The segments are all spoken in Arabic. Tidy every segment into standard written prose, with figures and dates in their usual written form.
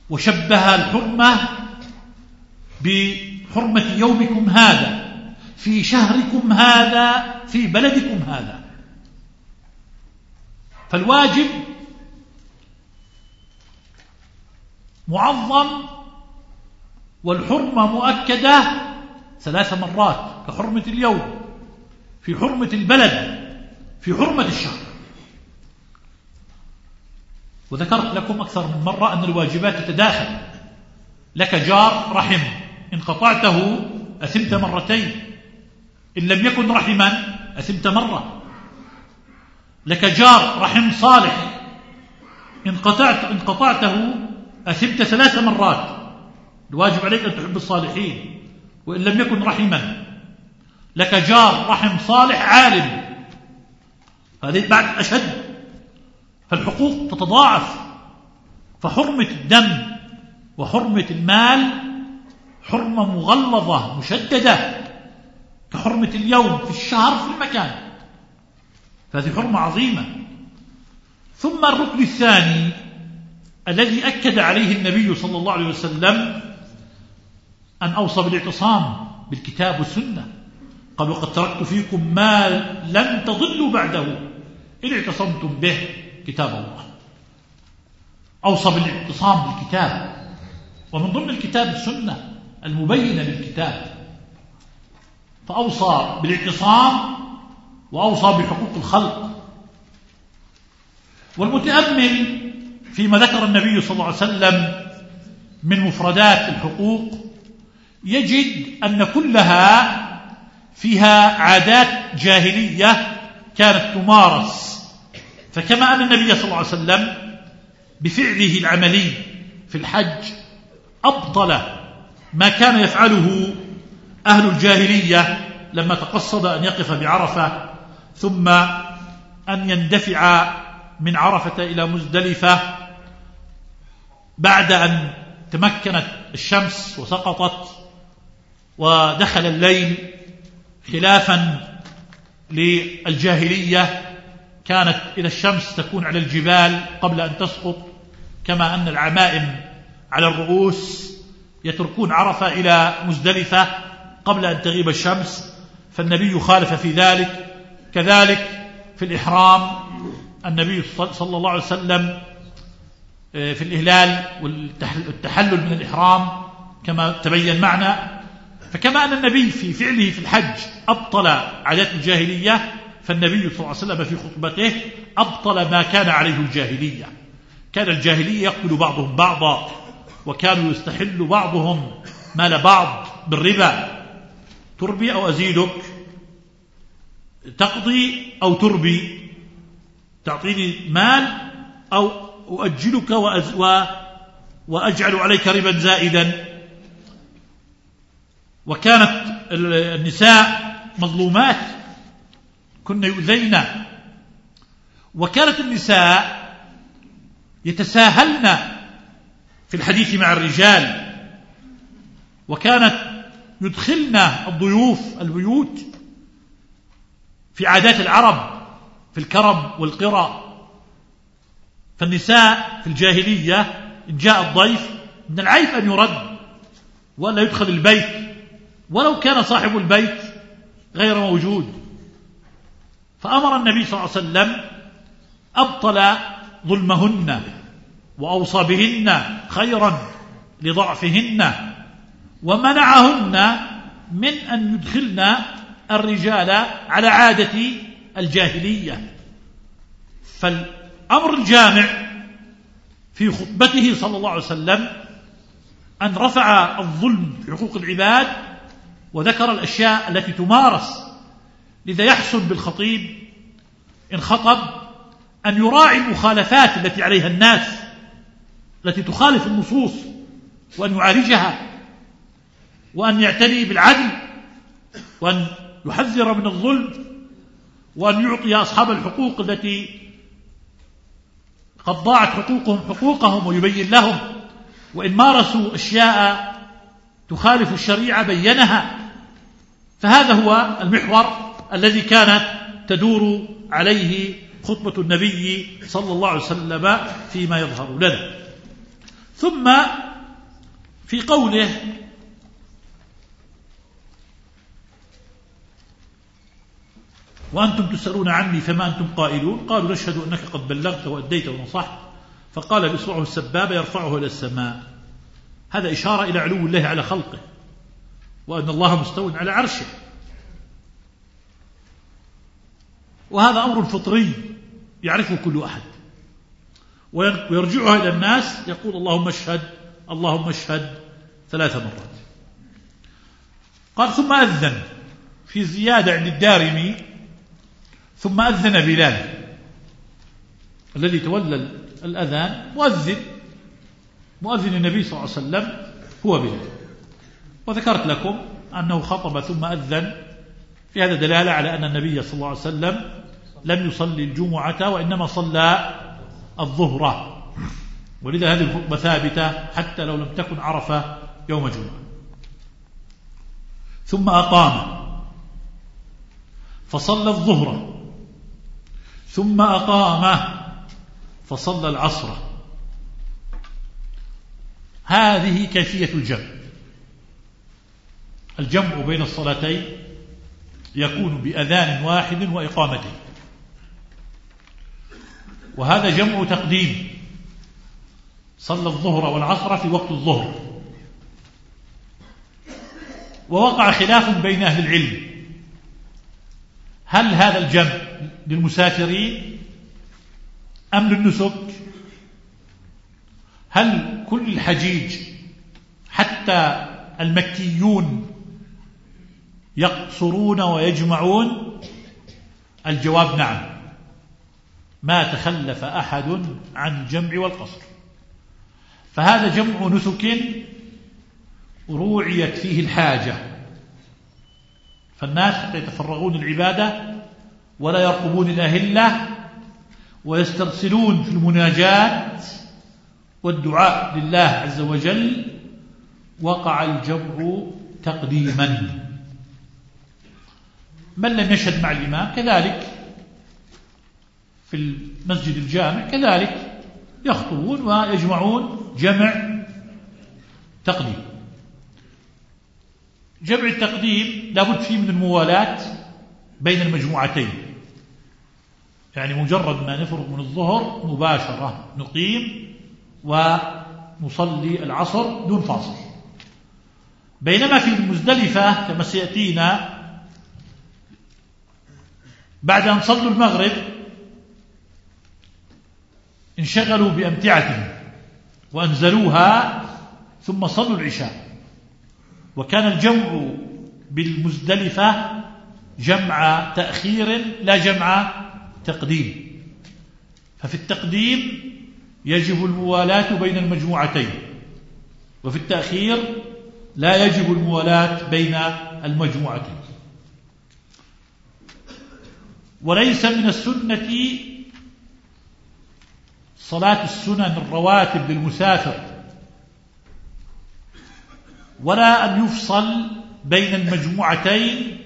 وشبه الحرمة بحرمة يومكم هذا في شهركم هذا في بلدكم هذا. فالواجب معظم والحرمة مؤكدة 3 مرات، كحرمة اليوم، في حرمة البلد، في حرمة الشهر. وذكرت لكم أكثر من مرة أن الواجبات تتداخل. لك جار رحم، إن قطعته أثمت مرتين، إن لم يكن رحما أثمت مرة. لك جار رحم صالح، إن قطعته أثمت 3 مرات. الواجب عليك أن تحب الصالحين وإن لم يكن رحما. لك جار رحم صالح عالم، هذه بعد أشد، فالحقوق تتضاعف. فحرمة الدم وحرمة المال حرمة مغلظة مشددة، كحرمة اليوم في الشهر في المكان، فهذه حرمة عظيمة. ثم الركن الثاني الذي أكد عليه النبي صلى الله عليه وسلم أن أوصى بالاعتصام بالكتاب والسنة. قال: وقد تركت فيكم ما لن تضلوا بعده إن اعتصمتم به كتاب الله. أوصى بالاعتصام بالكتاب، ومن ضمن الكتاب السنة المبينة للكتاب. فأوصى بالاعتصام وأوصى بحقوق الخلق. والمتأمل فيما ذكر النبي صلى الله عليه وسلم من مفردات الحقوق يجد أن كلها فيها عادات جاهلية كانت تمارس. فكما أن النبي صلى الله عليه وسلم بفعله العملي في الحج أبطل ما كان يفعله أهل الجاهلية لما تقصد أن يقف بعرفة ثم أن يندفع من عرفة إلى مزدلفة بعد أن تمكنت الشمس وسقطت ودخل الليل، خلافا للجاهلية كانت إلى الشمس تكون على الجبال قبل أن تسقط، كما أن العمائم على الرؤوس يتركون عرفة إلى مزدلفة قبل أن تغيب الشمس، فالنبي خالف في ذلك. كذلك في الإحرام النبي صلى الله عليه وسلم في الإهلال والتحلل من الإحرام كما تبين معنا. فكما أن النبي في فعله في الحج أبطل عادات الجاهلية، فالنبي صلى الله عليه وسلم في خطبته أبطل ما كان عليه الجاهلية. كان الجاهلية يقتل بعضهم بعضا، وكانوا يستحل بعضهم مال بعض بالربا. تربي أو أزيدك، تقضي أو تربي، تعطيني مال أو أؤجلك وأجعل عليك ربا زائدا. وكانت النساء مظلومات، كن يؤذين، وكانت النساء يتساهلن في الحديث مع الرجال، وكانت يدخلن الضيوف البيوت في عادات العرب في الكرم والقرى. فالنساء في الجاهلية إن جاء الضيف من العيب أن يرد ولا يدخل البيت ولو كان صاحب البيت غير موجود. فأمر النبي صلى الله عليه وسلم أبطل ظلمهن وأوصى بهن خيرا لضعفهن، ومنعهن من أن يدخلن الرجال على عادة الجاهلية. فالأمر الجامع في خطبته صلى الله عليه وسلم أن رفع الظلم في حقوق العباد وذكر الأشياء التي تمارس. لذا يحسن بالخطيب إن خطب أن يراعي المخالفات التي عليها الناس التي تخالف النصوص، وأن يعالجها، وأن يعتني بالعدل، وأن يحذر من الظلم، وأن يعطي أصحاب الحقوق التي قد ضاعت حقوقهم ويبين لهم، وإن مارسوا أشياء تخالف الشريعة بينها. فهذا هو المحور الذي كانت تدور عليه خطبة النبي صلى الله عليه وسلم فيما يظهر لنا. ثم في قوله وأنتم تسألون عني فما أنتم قائلون قالوا نشهد أنك قد بلغت وأديت ونصحت فقال بإصبعه السبابة يرفعه إلى السماء. هذا إشارة إلى علو الله على خلقه وأن الله مستو على عرشه، وهذا أمر فطري يعرفه كل أحد، ويرجعها إلى الناس يقول اللهم اشهد اللهم اشهد 3 مرات. قال ثم أذن، في زيادة عند الدارمي ثم أذن بلال الذي تولى الأذان، مؤذن النبي صلى الله عليه وسلم هو بلال. وذكرت لكم أنه خطب ثم أذن، في هذا دلالة على أن النبي صلى الله عليه وسلم لم يصلي الجمعة وإنما صلى الظهر، ولذا هذه الخطبة ثابتة حتى لو لم تكن عرفة يوم جمعة. ثم أقام فصلى الظهر ثم أقام فصلى العصر. هذه كيفية الجمع بين الصلاتين يكون بأذان واحد وإقامتين، وهذا جمع تقديم، صلى الظهر والعصر في وقت الظهر. ووقع خلاف بين أهل العلم، هل هذا الجمع للمسافرين أم للنسك؟ هل كل الحجيج حتى المكيون يقصرون ويجمعون؟ الجواب نعم، ما تخلف أحد عن الجمع والقصر، فهذا جمع نسك روعيت فيه الحاجة، فالناس يتفرغون العبادة ولا يرقبون الأهلة ويسترسلون في المناجاة والدعاء لله عز وجل. وقع الجمع تقديما. من لم يشهد مع الإمام كذلك في المسجد الجامع كذلك يخطبون ويجمعون جمع تقديم. جمع التقديم لابد فيه من الموالاة بين المجموعتين، يعني مجرد ما نفرغ من الظهر مباشرة نقيم ونصلي العصر دون فاصل. بينما في المزدلفة كما سيأتينا بعد أن صلوا المغرب انشغلوا بأمتعتهم وأنزلوها ثم صلوا العشاء، وكان الجمع بالمزدلفة جمع تأخير لا جمع تقديم. ففي التقديم يجب الموالاة بين المجموعتين، وفي التأخير لا يجب الموالاة بين المجموعتين. وليس من السنة صلاة السنن الرواتب للمسافر، ولا أن يفصل بين المجموعتين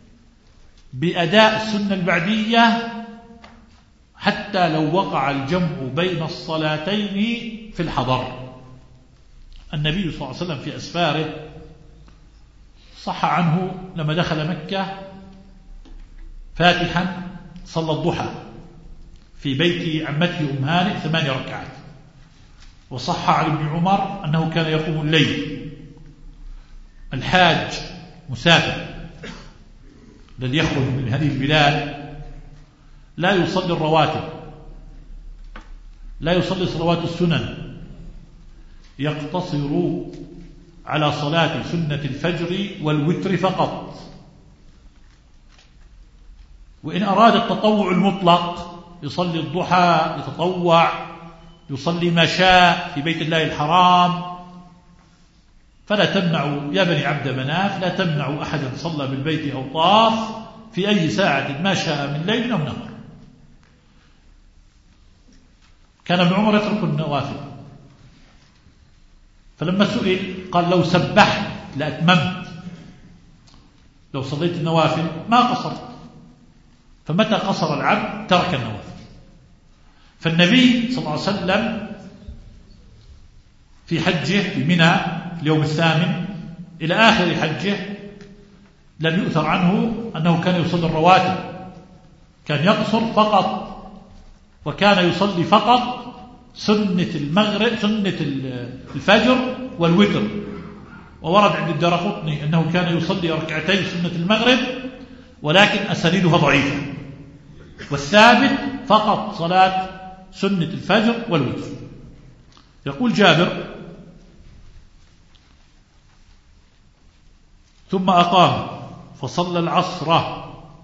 بأداء السنة البعدية حتى لو وقع الجمع بين الصلاتين في الحضر. النبي صلى الله عليه وسلم في أسفاره صح عنه لما دخل مكة فاتحا صلى الضحى في بيت عمته أم هانئ 8 ركعات. وصح عن ابن عمر أنه كان يقوم الليل. الحاج مسافر الذي يخرج من هذه البلاد لا يصلي الرواتب، لا يصلي صلوات السنن، يقتصر على صلاة سنة الفجر والوتر فقط. وإن أراد التطوع المطلق يصلي الضحى، يتطوع، يصلي ما شاء في بيت الله الحرام، فلا تمنعوا يا بني عبد مناف، لا تمنعوا أحدا صلى بالبيت أو طاف في أي ساعة ما شاء من ليل أو نهار. كان ابن عمر يترك النوافل، فلما سئل قال لو سبحت لأتممت، لو صليت النوافل ما قصرت. فمتى قصر العبد ترك النوافل. فالنبي صلى الله عليه وسلم في حجه بمنى اليوم الثامن إلى آخر حجه لم يؤثر عنه أنه كان يصلي الرواتب، كان يقصر فقط، وكان يصلي فقط سنة المغرب، سنة الفجر والوتر. وورد عند الدارقطني أنه كان يصلي ركعتي سنة المغرب ولكن أسانيدها ضعيفة، والثابت فقط صلاة سنة الفجر والوتر. يقول جابر: ثم أقام فصلى العصر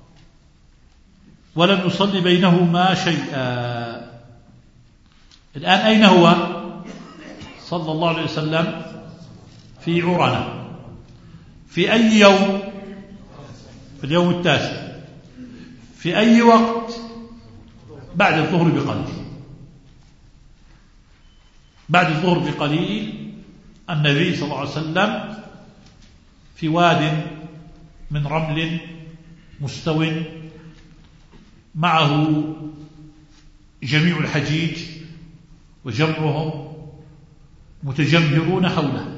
ولم يصلي بينهما شيئا. الآن أين هو صلى الله عليه وسلم؟ في عرنة. في أي يوم؟ في اليوم التاسع. في أي وقت؟ بعد الظهر بقليل. بعد الظهر بقليل النبي صلى الله عليه وسلم في واد من رمل مستو، معه جميع الحجيج وجمعهم متجمهرون حوله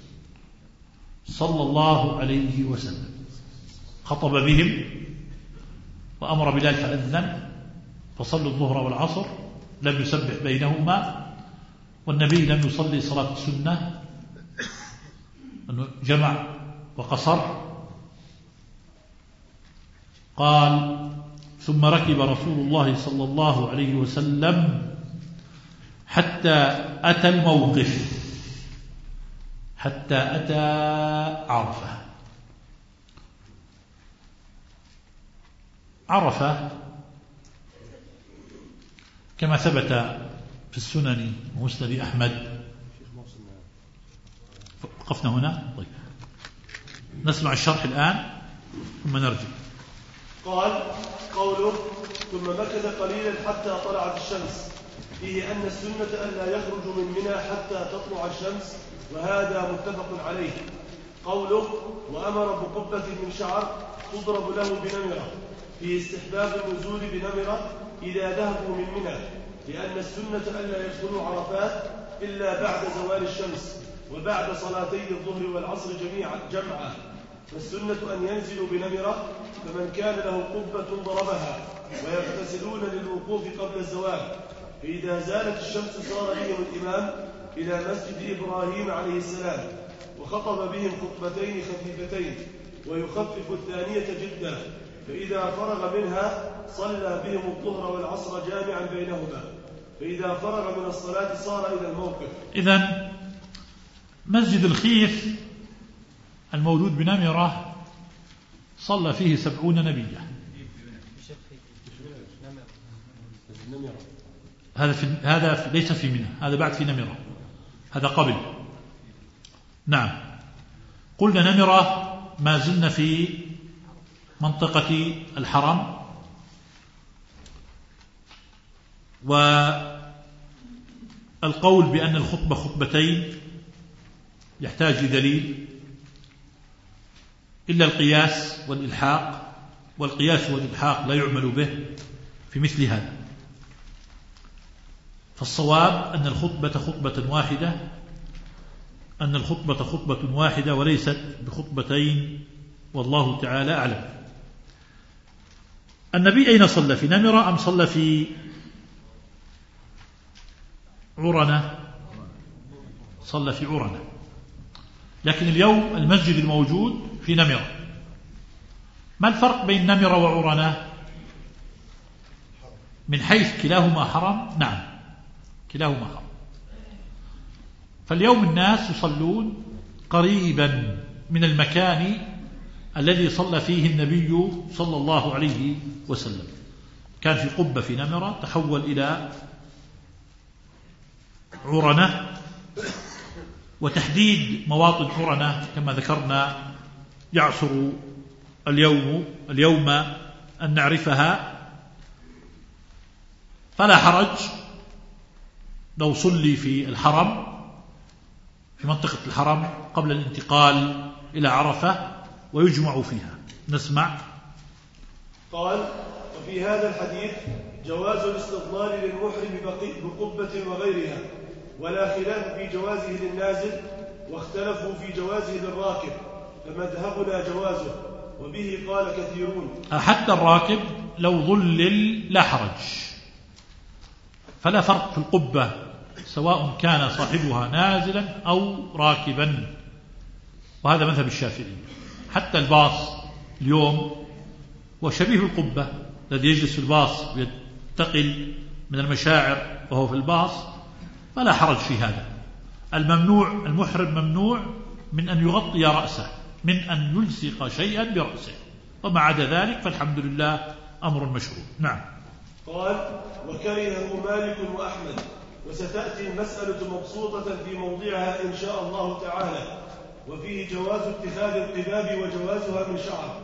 صلى الله عليه وسلم. خطب بهم وأمر بلال فأذن فصلوا الظهر والعصر، لم يسبح بينهما، والنبي لم يصلي صلاة السنة، أنه جمع وقصر. قال: ثم ركب رسول الله صلى الله عليه وسلم حتى أتى الموقف، حتى أتى عرفة. عرفة كما ثبت في السنن ومسند أحمد. وقفنا هنا. طيب نسمع الشرح الآن ثم نرجع. قال: قوله: ثم مكث قليلا حتى طلعت الشمس، فيه أن السنة ألا يخرج من منى حتى تطلع الشمس، وهذا متفق عليه. قوله: وأمر بقبة من شعر تضرب له بنمرة، في استحباب النزول بنمرة إذا ذهبوا من منى، لأن السنة ألا يدخلوا عرفات إلا بعد زوال الشمس وبعد صلاتي الظهر والعصر جمعا، فالسنة أن ينزلوا بنمرة، فمن كان له قبة ضربها، ويغتسلون للوقوف قبل الزوال، فإذا زالت الشمس صار بهم الإمام إلى مسجد إبراهيم عليه السلام، وخطب بهم خطبتين خفيفتين ويخفف الثانية جدا، فإذا فرغ منها صلى بهم الظهر والعصر جامعا بينهما، فإذا فرغ من الصلاة صار إلى الموقف. إذن مسجد الخيف الموجود بنمرة صلى فيه 70 نبيا. هذا ليس في منى، هذا بعد في نمرة، هذا قبل. نعم، قلنا نمرة ما زلنا في منطقة الحرم، والقول بأن الخطبة خطبتين يحتاج لدليل، إلا القياس والإلحاق، والقياس والإلحاق لا يعمل به في مثل هذا. فالصواب أن الخطبة خطبة واحدة، أن الخطبة خطبة واحدة وليست بخطبتين، والله تعالى أعلم. النبي أين صلى؟ في نمرة أم صلى في عرنة؟ صلى في عرنة، لكن اليوم المسجد الموجود في نمرة. ما الفرق بين نمرة وعرنة؟ من حيث كلاهما حرم؟ نعم، كلاهما حرم. فاليوم الناس يصلون قريبا من المكان الذي صلى فيه النبي صلى الله عليه وسلم. كان في قبة في نمرة، تحول إلى عرنة. وتحديد مواطن عرنة كما ذكرنا يعصر اليوم أن نعرفها، فلا حرج لو صلي في الحرم، في منطقة الحرم قبل الانتقال إلى عرفة ويجمع فيها. نسمع. قال: وفي هذا الحديث جواز الاستظلال للمحرم بقبة وغيرها، ولا خلاف في جوازه للنازل، واختلفوا في جوازه للراكب، فمذهبنا جوازه، وبه قال كثيرون. حتى الراكب لو ظلل لا حرج، فلا فرق في القبة سواء كان صاحبها نازلا أو راكبا، وهذا مذهب الشافعي. حتى الباص اليوم وشبيه القبة، الذي يجلس في الباص ويتقل من المشاعر وهو في الباص فلا حرج في هذا. الممنوع المحرم ممنوع من أن يغطي رأسه، من أن يلصق شيئا برأسه، وما عدا ذلك فالحمد لله أمر مشروع. نعم. قال وكرهه مالك وأحمد، وستأتي المسألة مبسوطة في موضعها إن شاء الله تعالى، وفيه جواز اتخاذ القباب وجوازها من شعر.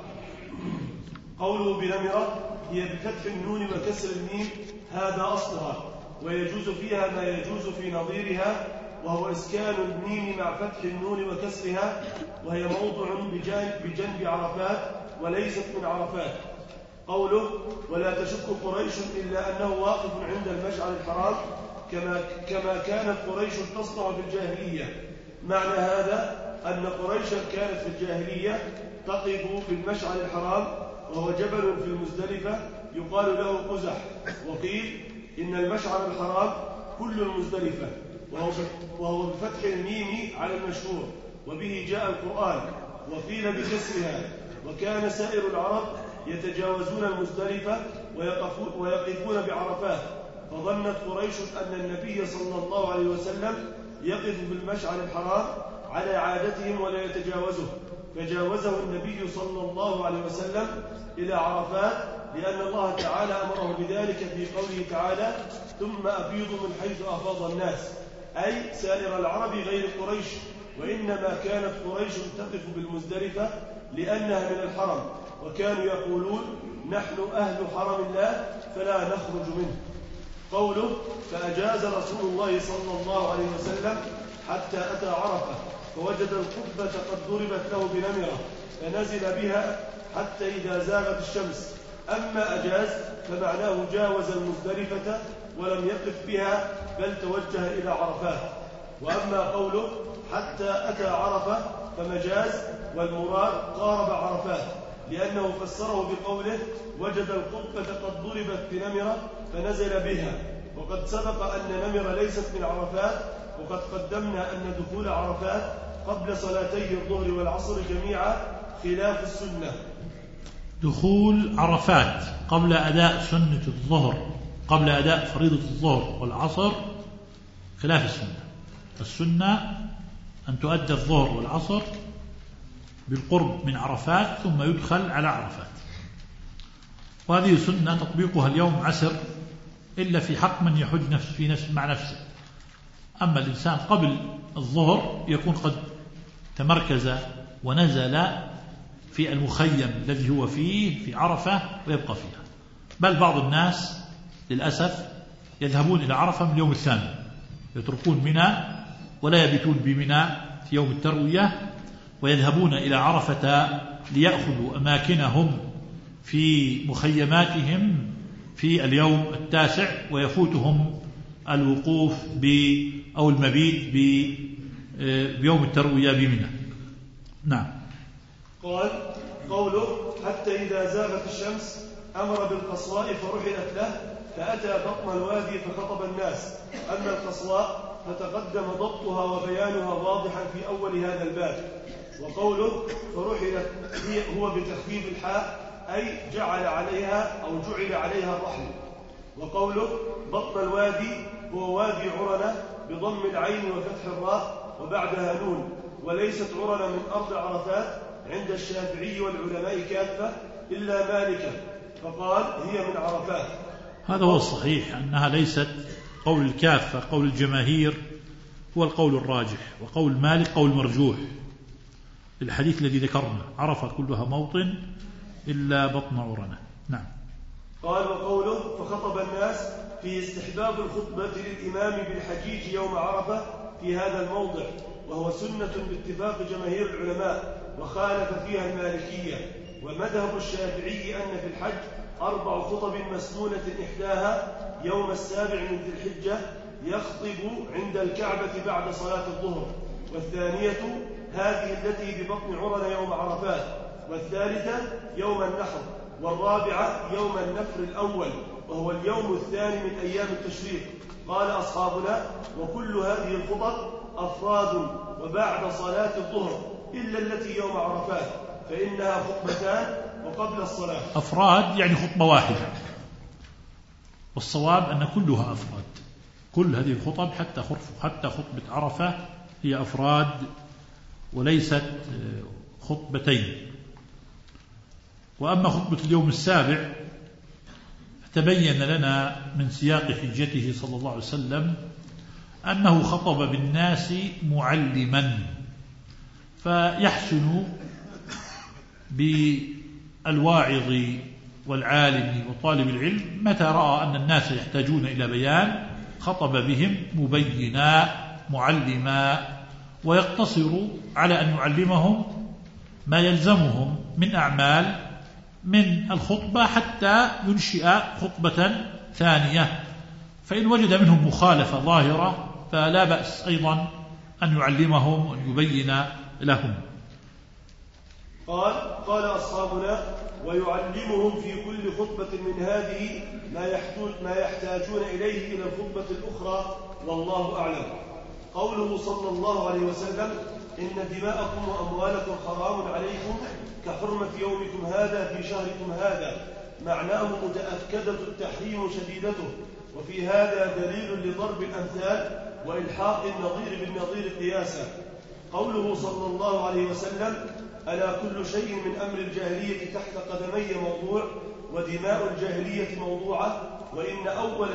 قوله بنمرة هي بفتح النون وكسر الميم، هذا أصلها، ويجوز فيها ما يجوز في نظيرها، وهو إسكان الميم مع فتح النون وكسرها، وهي موضع بجنب عرفات وليست من عرفات. قوله ولا تشك قريش إلا أنه واقف عند المشعر الحرام كما كانت قريش تصنع في الجاهلية. معنى هذا أن قريشا كانت في الجاهلية تقف في المشعر الحرام، وهو جبل في المزدلفة يقال له قزح. وقيل إن المشعر الحرام كل المزدلفة، وهو بفتح الميم على المشهور، وبه جاء القرآن. وقيل بكسرها. وكان سائر العرب يتجاوزون المزدلفة ويقفون بعرفات، فظنت قريش أن النبي صلى الله عليه وسلم يقف بالمشعر الحرام على عادتهم ولا يتجاوزه، فجاوزه النبي صلى الله عليه وسلم إلى عرفات، لأن الله تعالى أمره بذلك في قوله تعالى ثم أفيضوا من حيث أفاض الناس، أي سائر العرب غير قريش. وإنما كانت قريش تقف بالمزدلفة لأنها من الحرم، وكانوا يقولون نحن أهل حرم الله فلا نخرج منه. قوله فأجاز رسول الله صلى الله عليه وسلم حتى أتى عرفة فوجد القبة قد ضربت له بنمرة فنزل بها حتى إذا زاغت الشمس. أما أجاز فمعناه جاوز المزدلفة ولم يقف بها بل توجه إلى عرفات. وأما قوله حتى أتى عرفة فمجاز، والمراد قارب عرفات، لأنه فسره بقوله وجد القبة قد ضربت بنمرة فنزل بها. وقد سبق أن نمرة ليست من عرفات، وقد قدمنا أن دخول عرفات قبل صلاتي الظهر والعصر جميعا خلاف السنة. دخول عرفات قبل أداء سنة الظهر، قبل أداء فريضة الظهر والعصر خلاف السنة. السنة أن تؤدى الظهر والعصر بالقرب من عرفات ثم يدخل على عرفات، وهذه سنة تطبيقها اليوم عسر إلا في حق من يحج مع نفسه. أما الإنسان قبل الظهر يكون قد تمركز ونزل في المخيم الذي هو فيه في عرفة ويبقى فيها. بل بعض الناس للأسف يذهبون إلى عرفة من اليوم الثاني، يتركون منى ولا يبيتون بمنى في يوم التروية، ويذهبون إلى عرفة ليأخذوا أماكنهم في مخيماتهم في اليوم التاسع، ويفوتهم الوقوف أو المبيت بيوم التروية بمنى. نعم. قال قوله حتى إذا زاغت الشمس أمر بالقصواء فرحلت له فأتى بطن الوادي فخطب الناس. أما القصواء فتقدم ضبطها وبيانها واضحا في أول هذا الباب. وقوله فرحلت هو بتخفيف الحاء أي جعل عليها الرحل. وقوله بطن الوادي هو وادي عرنة بضم العين وفتح الراء وبعدها نون، وليست عرنة من أرض عرفات عند الشافعي والعلماء كافة إلا مالكا فقال هي من عرفات. هذا هو الصحيح، أنها ليست قول الكافة، قول الجماهير هو القول الراجح، وقول مالك قول مرجوح الحديث الذي ذكرنا عرفة كلها موطن إلا بطن عرنة. نعم. قال وقوله فخطب الناس في استحباب الخطبة للإمام بالحجيج يوم عرفة في هذا الموضع، وهو سنة باتفاق جماهير العلماء، وخالف فيها المالكية. ومذهب الشافعي أن في الحج 4 خطب مسنونة، إحداها يوم 7 من ذي الحجة يخطب عند الكعبة بعد صلاة الظهر، والثانية هذه التي ببطن عرن يوم عرفات، والثالثة يوم النحر، والرابعة يوم النفر الأول وهو اليوم الثاني من أيام التشريق. قال أصحابنا: وكل هذه الخطب أفراد وبعد صلاة الظهر إلا التي يوم عرفات فإنها خطبتان وقبل الصلاة. أفراد يعني خطبة واحدة، والصواب أن كلها أفراد، كل هذه الخطب حتى خطبة عرفة هي أفراد وليست خطبتين. وأما خطبة اليوم السابع تبين لنا من سياق حجته صلى الله عليه وسلم أنه خطب بالناس معلما، فيحسن بالواعظ والعالم وطالب العلم متى رأى أن الناس يحتاجون إلى بيان خطب بهم مبينا معلما، ويقتصر على أن يعلمهم ما يلزمهم من أعمال من الخطبة حتى ينشئ خطبة ثانية، فإن وجد منهم مخالفة ظاهرة فلا بأس أيضا أن يعلمهم وأن يبين لهم. قال أصحابنا: ويعلمهم في كل خطبة من هذه ما يحتاجون إليه إلى الخطبة الأخرى، والله أعلم. قوله صلى الله عليه وسلم: إن دماءكم وأموالكم حرام عليكم كحرمة يومكم هذا في شهركم هذا، معناه متأكدة التحريم شديدته، وفي هذا دليل لضرب الأمثال وإلحاق النظير بالنظير قياسا. قوله صلى الله عليه وسلم: ألا كل شيء من أمر الجاهلية تحت قدمي موضوع، ودماء الجاهلية موضوعة، وإن أول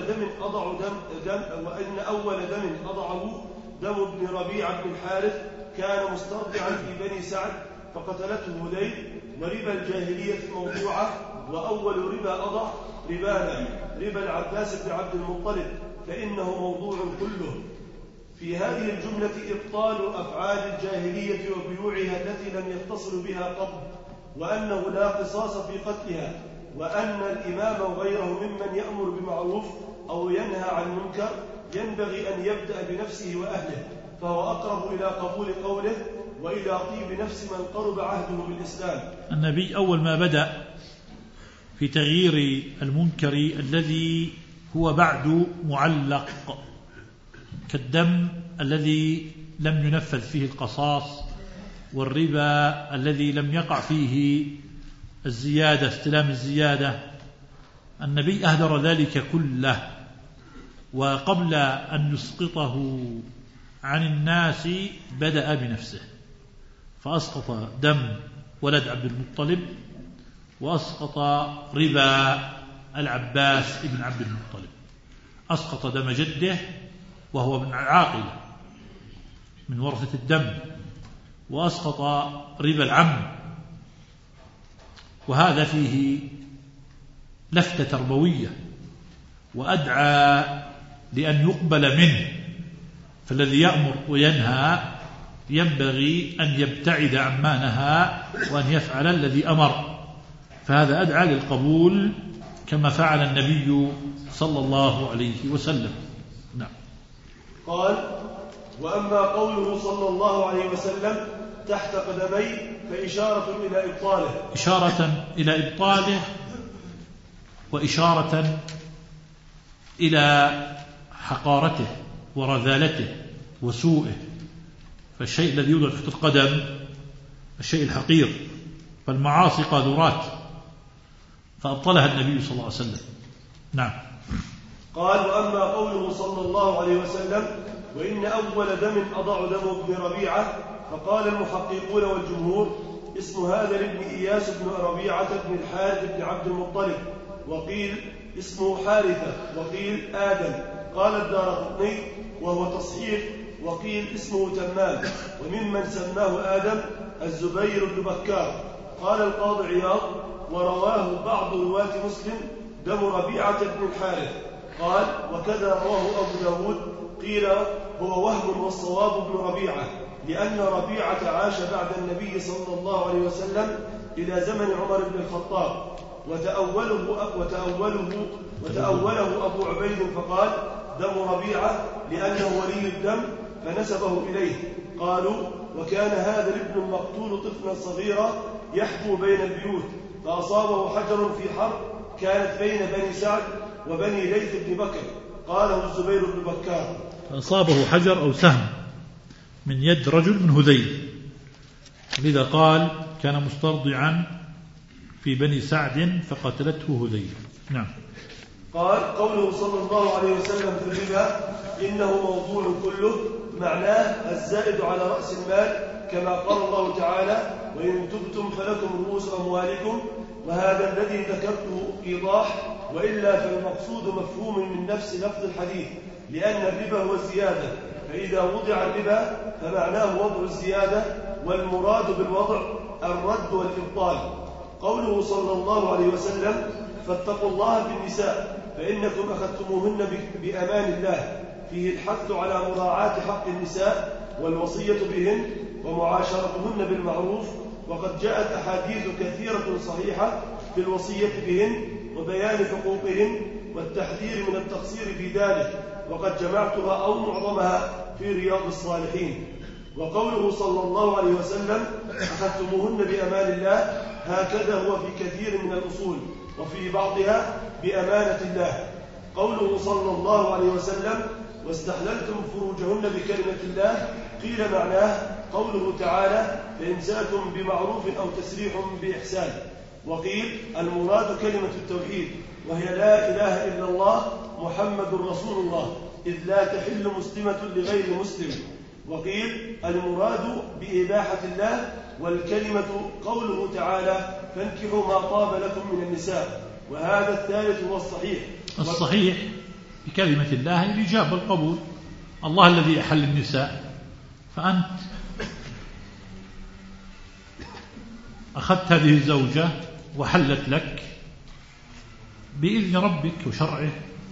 دم أضعه دم ابن ربيعة بن الحارث كان مسترضعا في بني سعد فقتلته هذيل، وربا الجاهلية موضوعة، وأول ربا أضع ربانا ربا العباس بن عبد المطلب فإنه موضوع كله. في هذه الجملة إبطال أفعال الجاهلية وبيوعها التي لم يتصل بها قبل، وأنه لا قصاص في قتلها، وأن الإمام وغيره ممن يأمر بمعروف أو ينهى عن منكر ينبغي أن يبدأ بنفسه وأهله، فهو أقرب إلى قبول قوله وإلى طيب نفس من قرب عهده بالإسلام. النبي أول ما بدأ في تغيير المنكر الذي هو بعد معلق كالدم الذي لم ينفذ فيه القصاص، والربا الذي لم يقع فيه الزيادة استلام الزيادة، النبي أهدر ذلك كله، وقبل أن يسقطه عن الناس بدأ بنفسه، فأسقط دم ولد عبد المطلب، وأسقط ربا العباس ابن عبد المطلب، أسقط دم جده وهو من عاقلة من ورثة الدم، وأسقط ربا العم، وهذا فيه لفتة تربوية وأدعى لأن يقبل منه، فالذي يأمر وينهى ينبغي أن يبتعد عما نهى وأن يفعل الذي أمر، فهذا أدعى للقبول كما فعل النبي صلى الله عليه وسلم. نعم. قال: وأما قوله صلى الله عليه وسلم تحت قدمي فإشارة إلى إبطاله، إشارة إلى إبطاله وإشارة إلى حقارته ورذالته وسوءه، فالشيء الذي يوضع تحت القدم الشيء الحقير، فالمعاصي قاذورات، فأبطلها النبي صلى الله عليه وسلم. نعم. قال: وأما قوله صلى الله عليه وسلم وإن أول دم أضع دم ابن ربيعة، فقال المحققون والجمهور اسم هذا لابن إياس بن ربيعة بن الحارث بن عبد المطلب، وقيل اسمه حارثة، وقيل آدم. قال الدارقطني وهو تصحيح، وقيل اسمه تمام، وممن سماه آدم الزبير بن بكار. قال القاضي عياض: ورواه بعض رواة مسلم دم ربيعة بن الحارث. قال: وكذا رواه أبو داود، قيل هو وهم والصواب ابن ربيعة، لأن ربيعة عاش بعد النبي صلى الله عليه وسلم إلى زمن عمر بن الخطاب، وتأوله أبو عبيد فقال: دم ربيعة لأنه ولي الدم فنسبه إليه. قالوا: وكان هذا الابن المقتول طفلا صغيرا يحبو بين البيوت فأصابه حجر في حرب كانت بين بني سعد وبني ليث بن بكر. قاله الزبير بن بكار: فأصابه حجر أو سهم من يد رجل من هذيل، لذا قال كان مسترضعا في بني سعد فقتلته هذيل. نعم. قال: قوله صلى الله عليه وسلم في الربا إنه موضوع كله، معناه الزائد على رأس المال، كما قال الله تعالى: وإن تبتم فلكم رؤوس أموالكم. وهذا الذي ذكرته إيضاح، وإلا فالمقصود مفهوم من نفس لفظ الحديث، لأن الربا هو الزيادة، فإذا وضع الربا فمعناه وضع الزيادة، والمراد بالوضع الرد والإبطال. قوله صلى الله عليه وسلم: فاتقوا الله في النساء فإنكم أخذتموهن بأمان الله، فيه الحث على مراعاة حق النساء والوصية بهن ومعاشرتهن بالمعروف. وقد جاءت أحاديث كثيرة صحيحة في الوصية بهن وبيان حقوقهن والتحذير من التقصير في ذلك، وقد جمعتها أو معظمها في رياض الصالحين. وقوله صلى الله عليه وسلم: أخذتموهن بأمان الله، هكذا هو في كثير من الأصول، وفي بعضها بأمانة الله. قوله صلى الله عليه وسلم: واستحللتم فروجهن بكلمة الله، قيل معناه قوله تعالى: فإمساك بمعروف أو تسريح بإحسان. وقيل المراد كلمة التوحيد، وهي لا إله إلا الله محمد رسول الله، إذ لا تحل مسلمة لغير مسلم. وقيل المراد بإباحة الله، والكلمة قوله تعالى: فانكحوا ما طاب لكم من النساء. وهذا الثالث هو الصحيح. الصحيح بكلمة الله الإجابة والقبول. الله الذي أحل النساء، فأنت أخذت هذه الزوجة وحلت لك بإذن ربك وشرعه،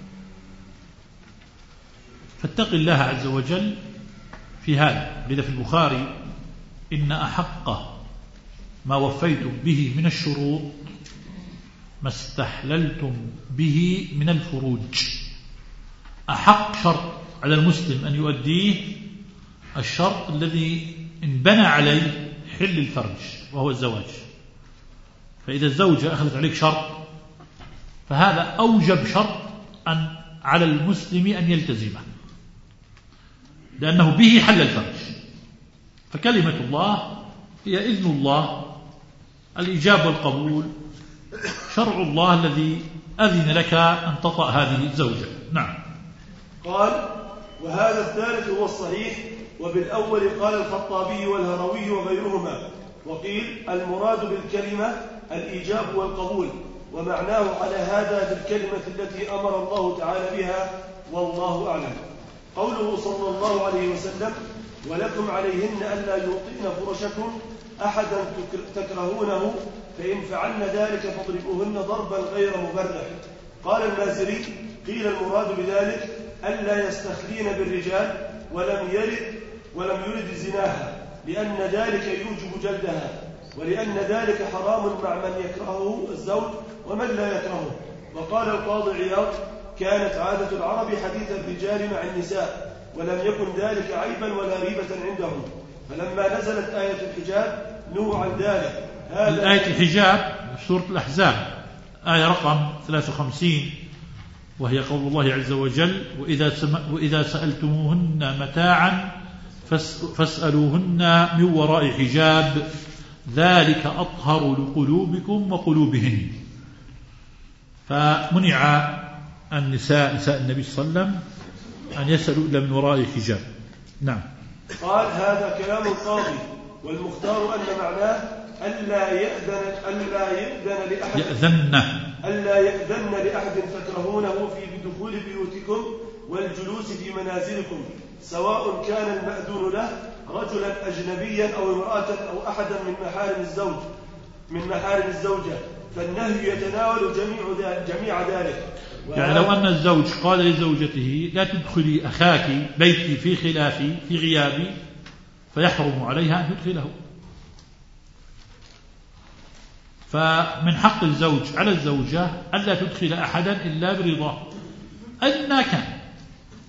فاتق الله عز وجل في هذا. لذا في البخاري: إن أحق ما وفيتم به من الشروط ما استحللتم به من الفروج. أحق شرط على المسلم أن يؤديه الشرط الذي انبنى عليه حل الفرج، وهو الزواج. فإذا الزوجة أخذت عليك شرط، فهذا أوجب شرط على المسلم أن يلتزمه، لأنه به حل الفرج. فكلمة الله هي إذن الله، الإجابة والقبول، شرع الله الذي أذن لك أن تطأ هذه الزوجة. نعم. قال: وهذا الثالث هو الصحيح. وبالأول قال الخطابي والهروي وغيرهما. وقيل المراد بالكلمة الإيجاب والقبول، ومعناه على هذا بالكلمة التي أمر الله تعالى بها، والله أعلم. قوله صلى الله عليه وسلم: ولكم عليهن ألا يوطئن فرشكم أحدا تكرهونه، فإن فعلن ذلك فاضربوهن ضربا غير مبرح. قال المازري: قيل المراد بذلك ألا يستخلين بالرجال ولم يرد زناها، لأن ذلك يوجب جلدها، ولأن ذلك حرام مع من يكرهه الزوج ومن لا يكرهه. وقال القاضي عياض: كانت عادة العرب حديث الرجال مع النساء، ولم يكن ذلك عيبا ولا ريبة عندهم، فلما نزلت آية الحجاب نهوا عن ذلك. آية الحجاب سورة الأحزاب آية رقم 53، وهي قول الله عز وجل: وإذا سألتموهن متاعا فاسألوهن من وراء حجاب ذلك أطهر لقلوبكم وقلوبهن. فمنع النساء نساء النبي صلى الله عليه وسلم أن يسألوا إلا من وراء حجاب. نعم. قال: هذا كلام القاضي، والمختار أن معناه ألا يأذن لأحد تكرهونه في بدخول بيوتكم والجلوس في منازلكم، سواء كان المأذون له رجلا أجنبيا أو امرأة أو أحدا من محارم الزوجة، فالنهي يتناول جميع ذلك. يعني لو أن الزوج قال لزوجته: لا تدخلي أخاك بيتي في خلافي في غيابي، فيحرم عليها أن تدخله. فمن حق الزوج على الزوجة ألا تدخل أحدا إلا برضاه أدنى كان،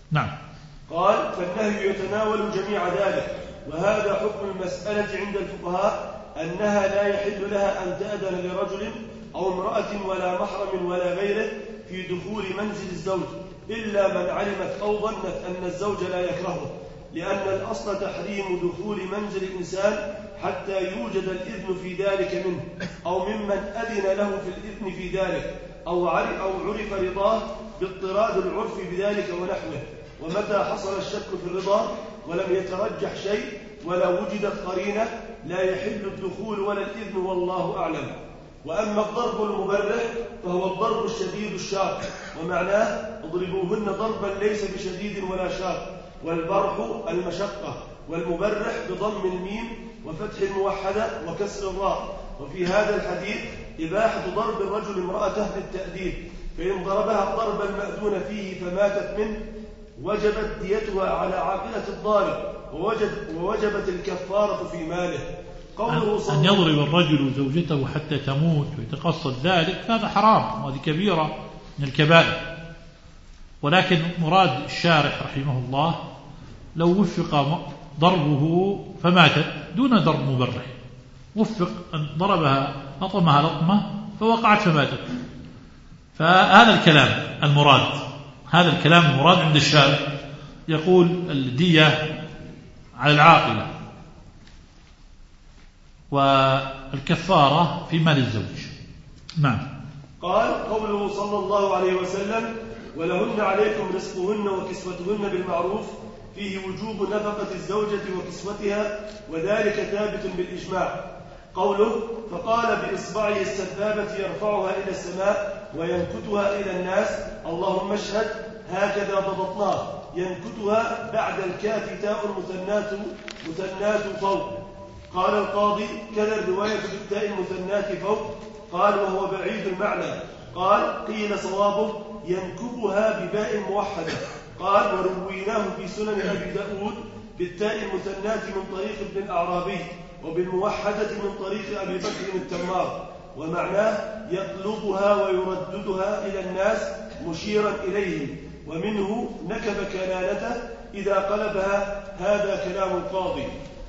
نعم. قال فالنهي يتناول جميع ذلك، وهذا حكم المسألة عند الفقهاء أنها لا يحل لها أن تأذن لرجل أو امرأة ولا محرم ولا غيره في دخول منزل الزوج إلا من علمت أو ظنت أن الزوج لا يكرهه، لأن الأصل تحريم دخول منزل الإنسان حتى يوجد الإذن في ذلك منه أو ممن أذن له في الإذن في ذلك أو عرف رضاه باضطراد العرف بذلك ونحوه. ومتى حصل الشك في الرضا ولم يترجح شيء ولا وجدت قرينة لا يحل الدخول ولا الإذن، والله أعلم. وأما الضرب المبرح فهو الضرب الشديد الشاق، ومعناه اضربوهن ضربا ليس بشديد ولا شاق، والبرح المشقة، والمبرح بضم الميم وفتح الموحدة وكسر الراء. وفي هذا الحديث إباحة ضرب الرجل امرأته للتأديب، فإن ضربها الضرب المأذون فيه فماتت منه وجبت ديتها على عاقلة الضارب، ووجبت الكفارة في ماله. أن يضرب الرجل زوجته حتى تموت ويتقصد ذلك هذا حرام، وهذه كبيرة من الكبائر. ولكن مراد الشارح رحمه الله لو وفق ضربه فماتت دون ضرب مبرح، وفق أن ضربها لطمها لطمة فوقعت فماتت، فهذا الكلام المراد، هذا الكلام المراد عند الشارع. يقول الدية على العاقلة والكفارة في مال الزوج. نعم. قال قوله صلى الله عليه وسلم ولهن عليكم رزقهن وكسوتهن بالمعروف، فيه وجوب نفقة الزوجة وكسوتها، وذلك ثابت بالإجماع. قوله فقال بإصبعه السبابة يرفعها إلى السماء وينكتها إلى الناس اللهم اشهد، هكذا ضبطناه، ينكتها بعد الكاف تاء مثنات فوق. قال القاضي كذا الرواية بالتاء المثنات فوق. قال وهو بعيد المعنى. قال قيل صوابه ينكبها بباء موحدة. قال ورويناه في سنن أبي داود بالتاء المثنات من طريق ابن الأعرابي، وبالموحدة من طريق أبي بكر التمار، ومعناه يطلبها ويرددها إلى الناس مشيرا إليهم، ومنه نكب كنانته إذا قلبها. هذا كلام القاضي.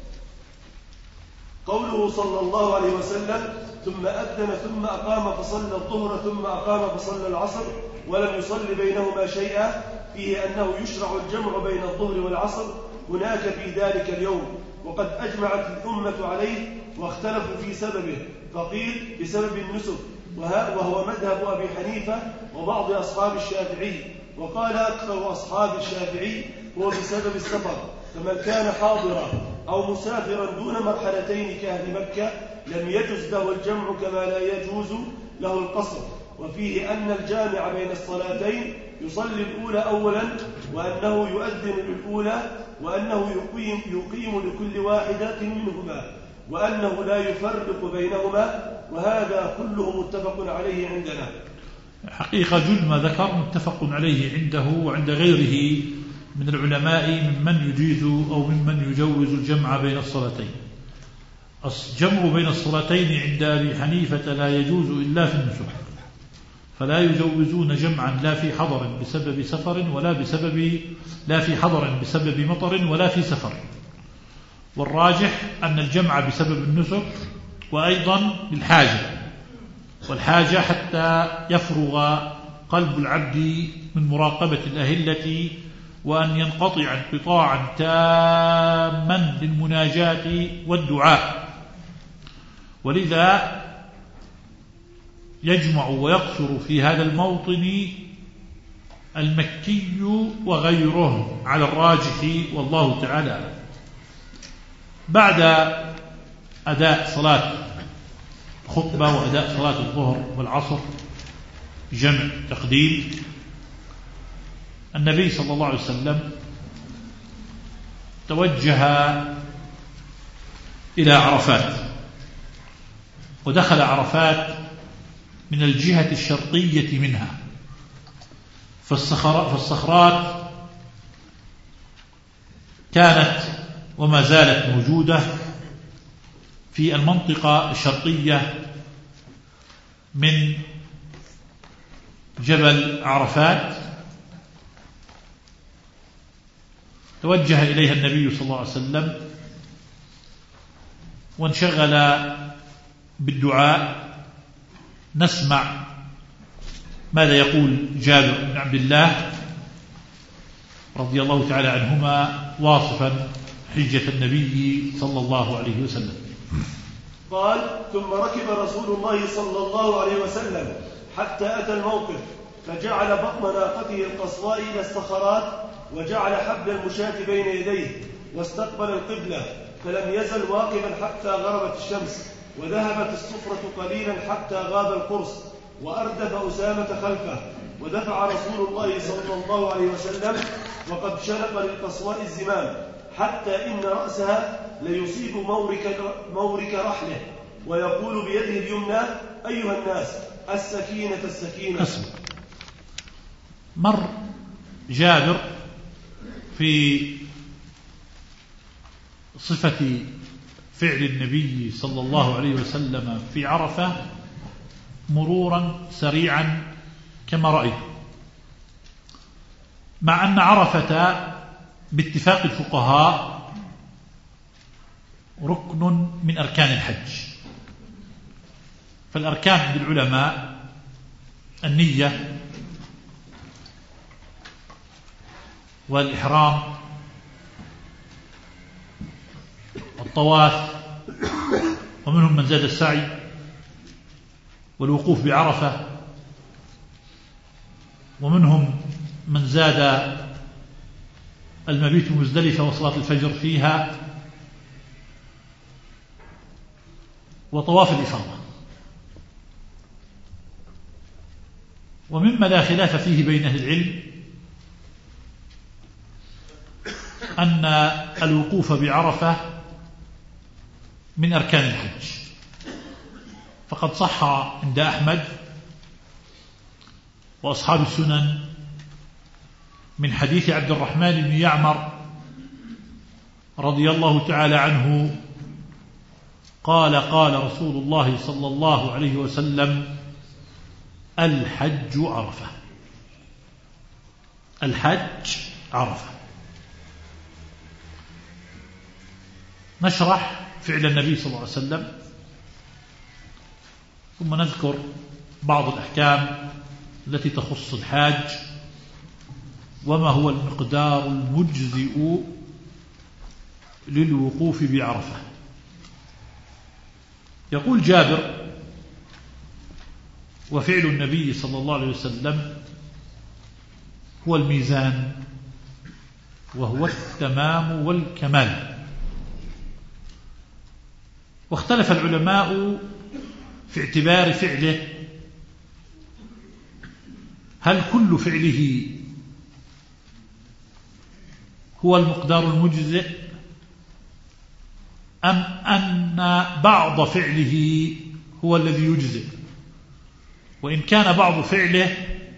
قوله صلى الله عليه وسلم ثم أذن ثم أقام فصلى الظهر ثم أقام فصلى العصر ولم يصل بينهما شيئا، فيه أنه يشرع الجمع بين الظهر والعصر هناك في ذلك اليوم، وقد أجمعت الأمة عليه واختلفوا في سببه، فقيل بسبب النسك وهو مذهب أبي حنيفة وبعض أصحاب الشافعي، وقال أكثر أصحاب الشافعي هو بسبب السفر، فمن كان حاضرا أو مسافرا دون مرحلتين كأهل مكة لم يجز له الجمع كما لا يجوز له القصر. وفيه أن الجامع بين الصلاتين يصلي الأولى أولا، وأنه يؤذن للأولى، وأنه يقيم لكل واحدة منهما، وأنه لا يفرق بينهما، وهذا كله متفق عليه عندنا. حقيقة جل ما ذكر متفق عليه عنده وعند غيره من العلماء ممن يجيز أو ممن يجوز الجمع بين الصلاتين. الجمع بين الصلاتين عند أبي حنيفة لا يجوز إلا في النسك، فلا يجوزون جمعا لا في حضر بسبب سفر لا في حضر بسبب مطر ولا في سفر. والراجح أن الجمع بسبب النسك وأيضا بالحاجة، والحاجة حتى يفرغ قلب العبد من مراقبة الأهلة وأن ينقطع انقطاعا تاما للمناجاة والدعاء، ولذا يجمع ويقصر في هذا الموطن المكي وغيره على الراجح والله تعالى. بعد أداء صلاة الخطبة وأداء صلاة الظهر والعصر جمع تقديم، النبي صلى الله عليه وسلم توجه إلى عرفات، ودخل عرفات من الجهة الشرقية منها، فالصخرات كانت وما زالت موجودة في المنطقة الشرقية من جبل عرفات، توجه إليها النبي صلى الله عليه وسلم وانشغل بالدعاء. نسمع ماذا يقول جابر بن عبد الله رضي الله تعالى عنهما واصفا حجة النبي صلى الله عليه وسلم. قال: ثم ركب رسول الله صلى الله عليه وسلم حتى أتى الموقف، فجعل بطن ناقته القصواء إلى الصخرات، وجعل حبل المشاة بين يديه، واستقبل القبلة، فلم يزل واقفا حتى غربت الشمس، وذهبت الصفرة قليلا حتى غاب القرص، وأردف أسامة خلفه، ودفع رسول الله صلى الله عليه وسلم وقد شنق للقصواء الزمام، حتى إن رأسها ليصيب مورك رحله، ويقول بيده اليمنى: أيها الناس، السكينة السكينة. مر جابر في صفة فعل النبي صلى الله عليه وسلم في عرفة مرورا سريعا كما رأيت، مع أن عرفة باتفاق الفقهاء ركن من أركان الحج. فالأركان عند العلماء النية والإحرام والطواف، ومنهم من زاد السعي والوقوف بعرفة، ومنهم من زاد المبيت بمزدلفة وصلاة الفجر فيها، وطواف الإفاضة. ومما لا خلاف فيه بين أهل العلم أن الوقوف بعرفة من أركان الحج، فقد صح عند أحمد وأصحاب السنن من حديث عبد الرحمن بن يعمر رضي الله تعالى عنه قال: قال رسول الله صلى الله عليه وسلم: الحج عرفة. الحج عرفة. نشرح فعل النبي صلى الله عليه وسلم، ثم نذكر بعض الأحكام التي تخص الحاج، وما هو المقدار المجزئ للوقوف بعرفة. يقول جابر: وفعل النبي صلى الله عليه وسلم هو الميزان، وهو التمام والكمال. واختلف العلماء في اعتبار فعله، هل كل فعله هو المقدار المجزئ، أم أن بعض فعله هو الذي يجزئ؟ وإن كان بعض فعله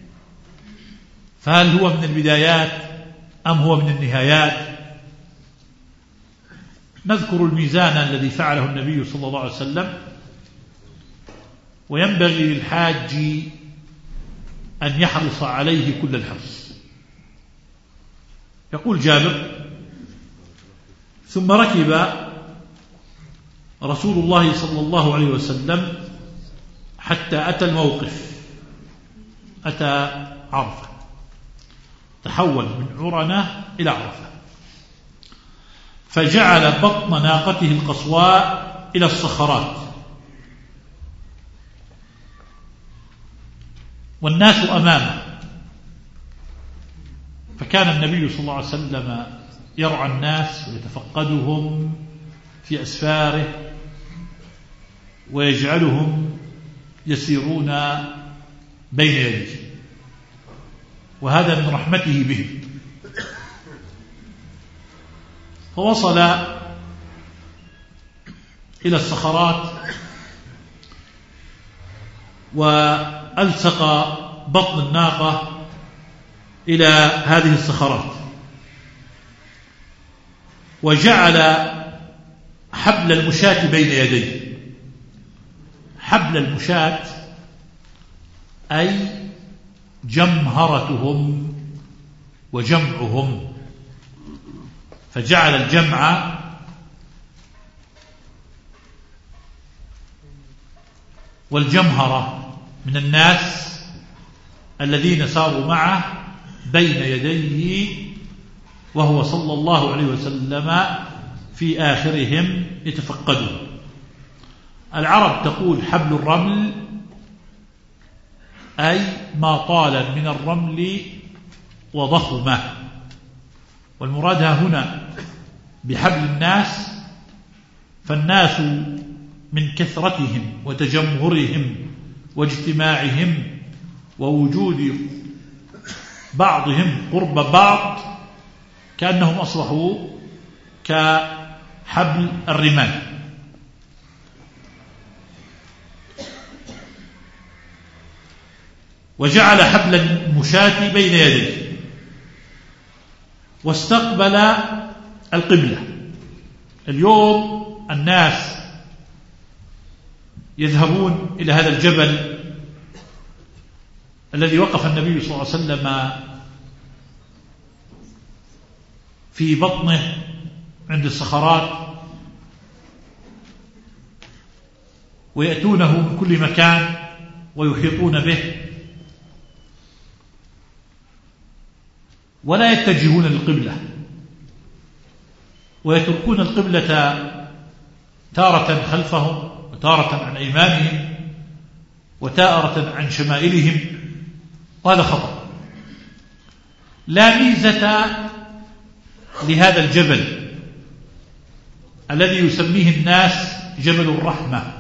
فهل هو من البدايات أم هو من النهايات؟ نذكر الميزان الذي فعله النبي صلى الله عليه وسلم، وينبغي للحاج أن يحرص عليه كل الحرص. يقول جابر: ثم ركب رسول الله صلى الله عليه وسلم حتى أتى الموقف، أتى عرفة، تحول من عرنة إلى عرفة، فجعل بطن ناقته القصواء إلى الصخرات، والناس أمامه، فكان النبي صلى الله عليه وسلم يرعى الناس ويتفقدهم في أسفاره، ويجعلهم يسيرون بين يديه، وهذا من رحمته بهم. فوصل إلى الصخرات وألصق بطن الناقة إلى هذه الصخرات، وجعل حبل المشاة بين يديه. حبل المشاة أي جمهرتهم وجمعهم، فجعل الجمع والجمهرة من الناس الذين ساروا معه بين يديه وهو صلى الله عليه وسلم في آخرهم يتفقدون. العرب تقول حبل الرمل أي ما طال من الرمل وضخمه، والمراد هنا بحبل الناس فالناس من كثرتهم وتجمهرهم واجتماعهم ووجود بعضهم قرب بعض كأنهم أصبحوا كحبل الرمال. وجعل حبل المشاة بين يديه واستقبل القبلة. اليوم الناس يذهبون إلى هذا الجبل الذي وقف النبي صلى الله عليه وسلم في بطنه عند الصخرات، ويأتونه من كل مكان ويحيطون به ولا يتجهون للقبلة، ويتركون القبلة تارة خلفهم وتارة عن أيمانهم وتارة عن شمائلهم، وهذا خطأ. لا ميزة لهذا الجبل الذي يسميه الناس جبل الرحمة،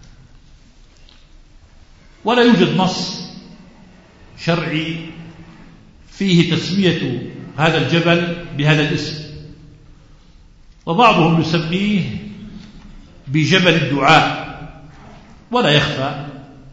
ولا يوجد نص شرعي فيه تسمية هذا الجبل بهذا الاسم، وبعضهم يسميه بجبل الدعاء، ولا يخفى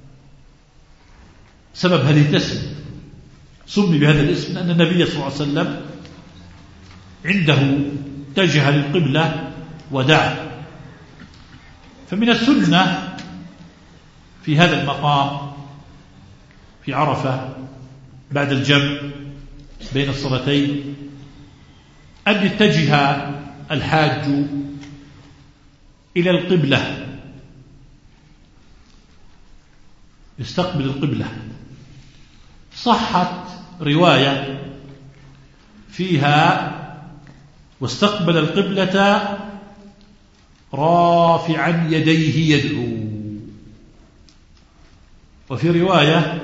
سبب هذه التسمية. سمي بهذا الاسم لأن النبي صلى الله عليه وسلم عنده اتجه للقبلة ودعا. فمن السنة في هذا المقام في عرفة بعد الجمع بين الصلاتين أن يتجه الحاج إلى القبلة، يستقبل القبلة. صحت رواية فيها واستقبل القبلة رافعا يديه يدعو، وفي رواية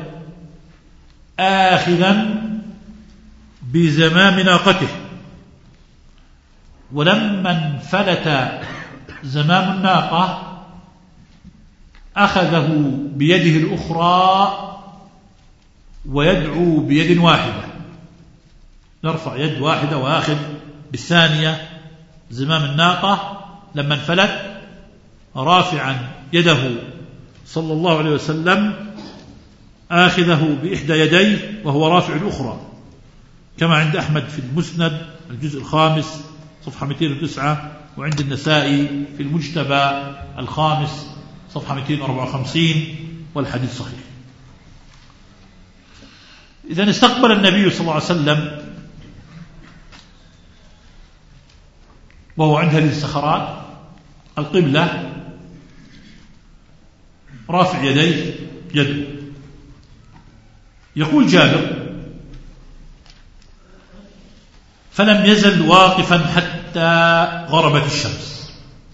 آخذا بزمام ناقته، ولما انفلت زمام الناقة أخذه بيده الأخرى ويدعو بيد واحدة، يرفع يد واحدة وآخذ بالثانية زمام الناقة لما انفلت، رافعا يده صلى الله عليه وسلم آخذه بإحدى يديه وهو رافع الأخرى، كما عند أحمد في المسند الجزء 5 صفحة 209، وعند النسائي في المجتبى 5 صفحة 254، والحديث صحيح. إذن استقبل النبي صلى الله عليه وسلم وهو عند هذه الصخرات القبلة رافع يديه يده. يقول جابر: فلم يزل واقفا حتى غربت الشمس.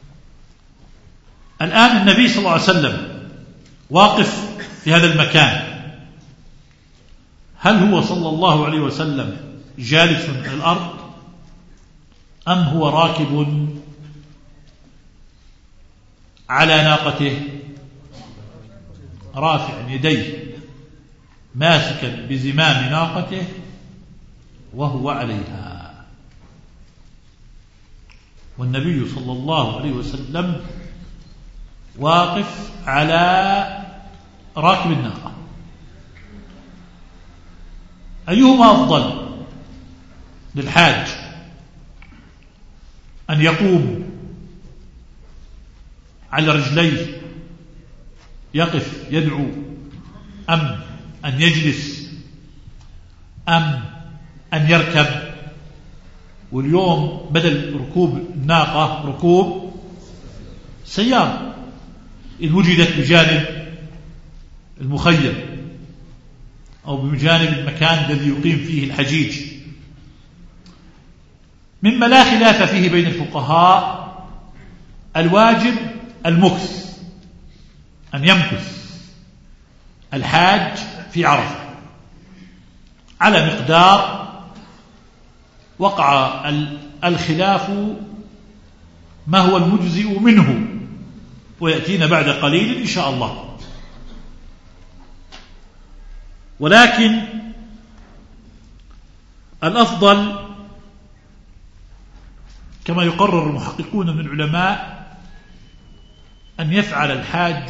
الآن النبي صلى الله عليه وسلم واقف في هذا المكان، هل هو صلى الله عليه وسلم جالس على الأرض أم هو راكب على ناقته رافع يديه ماسكا بزمام ناقته وهو عليها؟ والنبي صلى الله عليه وسلم واقف على راكب الناقة. أيهما أفضل للحاج، أن يقوم على رجليه يقف يدعو، أم أن يجلس، أم أن يركب واليوم بدل ركوب الناقة ركوب سيارة إن وجدت بجانب المخيم أو بجانب المكان الذي يقيم فيه الحجيج. مما لا خلاف فيه بين الفقهاء الواجب المكث، أن يمكث الحاج في عرفة على مقدار وقع الخلاف ما هو المجزئ منه، ويأتينا بعد قليل إن شاء الله. ولكن الأفضل كما يقرر المحققون من العلماء أن يفعل الحاج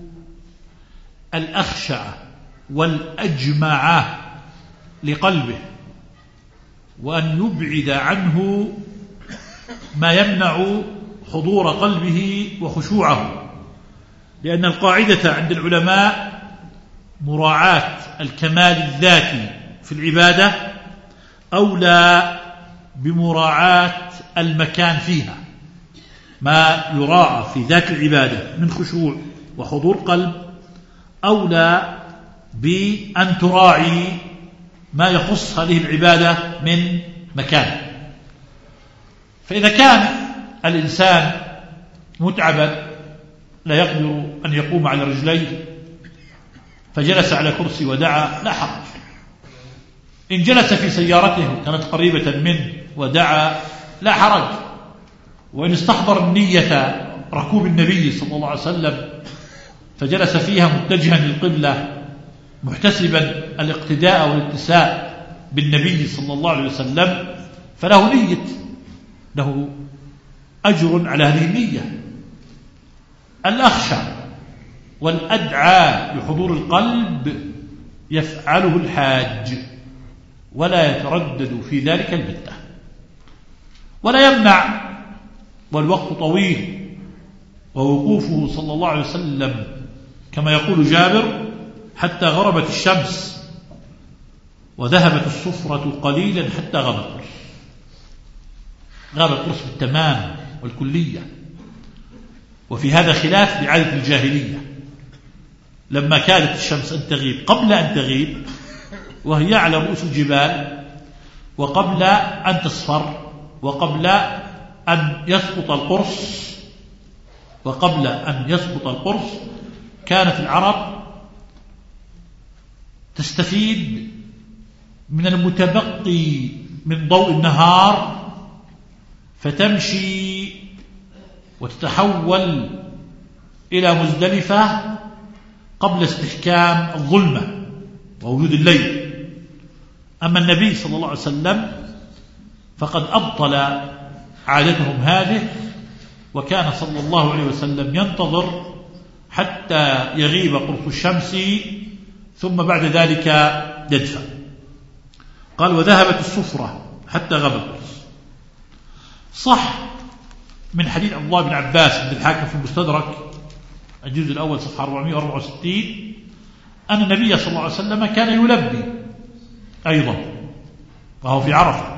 الأخشع والأجمع لقلبه، وأن يبعد عنه ما يمنع حضور قلبه وخشوعه، لأن القاعدة عند العلماء مراعاة الكمال الذاتي في العبادة أولى بمراعاة المكان فيها. ما يراعى في ذات العبادة من خشوع وحضور قلب أولى بأن تراعي ما يخص هذه العبادة من مكان. فإذا كان الإنسان متعبا لا يقدر أن يقوم على رجليه فجلس على كرسي ودعا لا حرج. إن جلس في سيارته كانت قريبة منه ودعا لا حرج. وإن استحضر النية ركوب النبي صلى الله عليه وسلم فجلس فيها متجها للقبلة محتسبا الاقتداء والاتساء بالنبي صلى الله عليه وسلم فله نية، له أجر على هذه النية. الأخشع والأدعى بحضور القلب يفعله الحاج ولا يتردد في ذلك البتة، ولا يمنع والوقت طويل ووقوفه صلى الله عليه وسلم كما يقول جابر حتى غربت الشمس وذهبت الصفرة قليلا حتى غاب القرص. غاب القرص بالتمام والكلية. وفي هذا خلاف بعادة الجاهلية، لما كانت الشمس أن تغيب قبل أن تغيب وهي على رؤوس الجبال، وقبل أن تصفر، وقبل أن يسقط القرص، كانت العرب تستفيد من المتبقي من ضوء النهار فتمشي وتتحول إلى مزدلفة قبل استحكام الظلمة ووجود الليل. أما النبي صلى الله عليه وسلم فقد أبطل عادتهم هذه، وكان صلى الله عليه وسلم ينتظر حتى يغيب قرص الشمس ثم بعد ذلك يدفع. قال وذهبت الصفرة حتى غاب القرص. صح من حديث عبد الله بن عباس عند الحاكم في المستدرك الجزء الأول صفحة 464 أن النبي صلى الله عليه وسلم كان يلبي أيضا وهو في عرفة.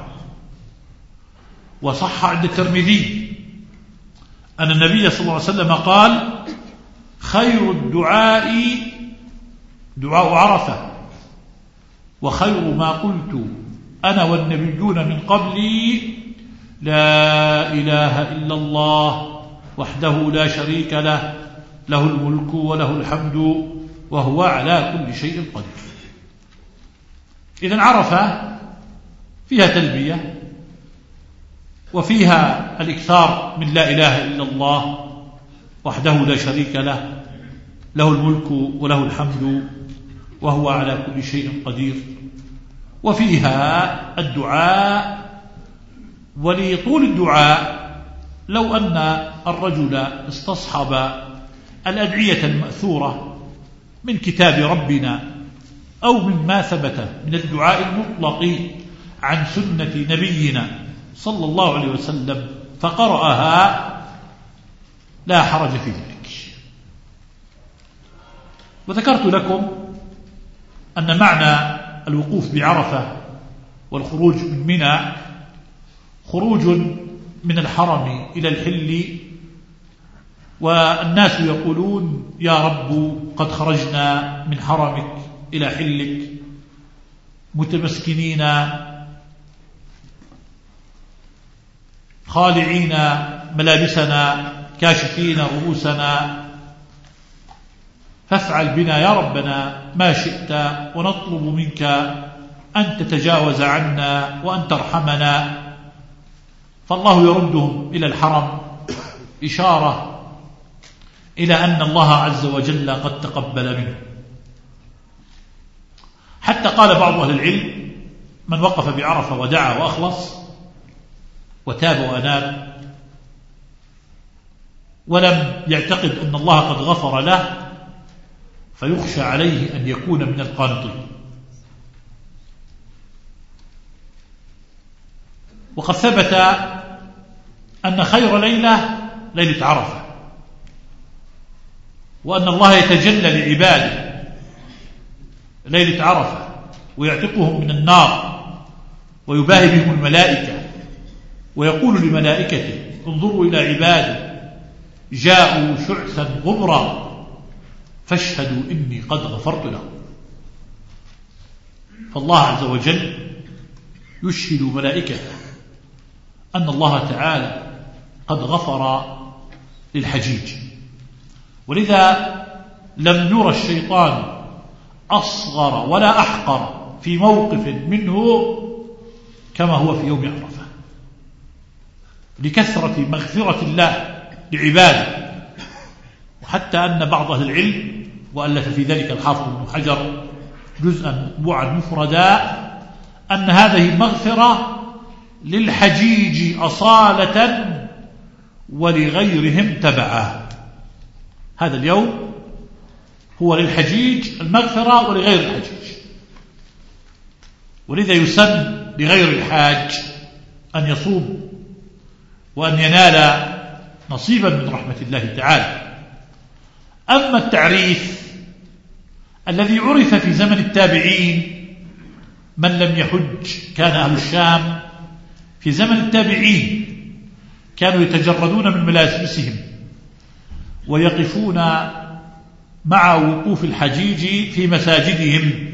وصح عند الترمذي أن النبي صلى الله عليه وسلم قال خير الدعاء دعاء عرفة، وخير ما قلت أنا والنبيون من قبلي لا إله إلا الله وحده لا شريك له له الملك وله الحمد وهو على كل شيء قدير. إذن عرفة فيها تلبية وفيها الإكثار من لا إله إلا الله وحده لا شريك له له الملك وله الحمد وهو على كل شيء قدير، وفيها الدعاء. ولطول الدعاء لو أن الرجل استصحب الأدعية المأثورة من كتاب ربنا أو مما ثبت من الدعاء المطلق عن سنة نبينا صلى الله عليه وسلم فقرأها لا حرج في ذلك. وذكرت لكم أن معنى الوقوف بعرفة والخروج من منى خروج من الحرم إلى الحل، والناس يقولون يا رب قد خرجنا من حرمك إلى حلك متمسكنين خالعين ملابسنا كاشفين رؤوسنا، فافعل بنا يا ربنا ما شئت، ونطلب منك أن تتجاوز عنا وأن ترحمنا. فالله يردهم إلى الحرم، إشارة إلى أن الله عز وجل قد تقبل منه. حتى قال بعض أهل العلم: من وقف بعرفة ودعا وأخلص وتاب وأناب ولم يعتقد أن الله قد غفر له، فيخشى عليه أن يكون من القانطين. وقد ثبت أن خير ليلة ليلة عرفة، وأن الله يتجلى لعباده ليلة عرفة ويعتقهم من النار ويباهي بهم الملائكة، ويقول لملائكته: انظروا إلى عبادي جاءوا شعثا غبرا فاشهدوا إني قد غفرت لهم. فالله عز وجل يشهد ملائكته أن الله تعالى قد غفر للحجيج. ولذا لم يرى الشيطان أصغر ولا أحقر في موقف منه كما هو في يوم عرفة، لكثرة مغفرة الله لعباده. وحتى أن بعض أهل العلم، وألف في ذلك الحافظ ابن حجر جزءا مطبوعا مفردا، أن هذه المغفرة للحجيج أصالة ولغيرهم تبعا. هذا اليوم هو للحجيج المغفرة ولغير الحجيج. ولذا يسن لغير الحاج أن يصوم وأن ينال نصيبا من رحمة الله تعالى. أما التعريف الذي عرف في زمن التابعين، من لم يحج كان أهل الشام في زمن التابعين كانوا يتجردون من ملابسهم ويقفون مع وقوف الحجيج في مساجدهم،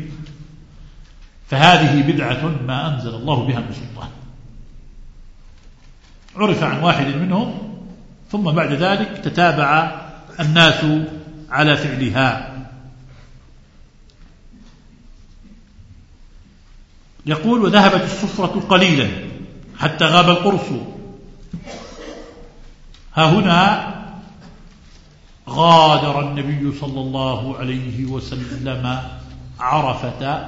فهذه بدعة ما أنزل الله بها من سلطان. عرف عن واحد منهم، ثم بعد ذلك تتابع الناس على فعلها. يقول: وذهبت السفرة قليلا حتى غاب القرص. ها هنا غادر النبي صلى الله عليه وسلم عرفة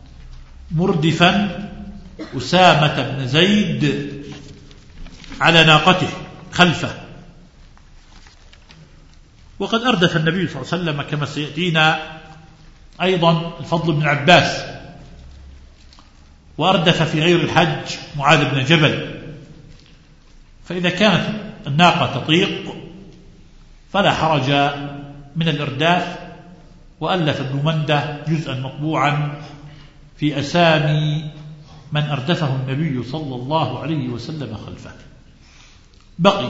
مردفا أسامة بن زيد على ناقته خلفه. وقد أردف النبي صلى الله عليه وسلم كما سيأتينا أيضا الفضل بن عباس، وأردف في غير الحج معاذ بن جبل. فإذا كانت الناقة تطيق فلا حرج من الإرداف. وألف ابن منده جزءا مطبوعا في أسامي من أردفه النبي صلى الله عليه وسلم خلفه. بقي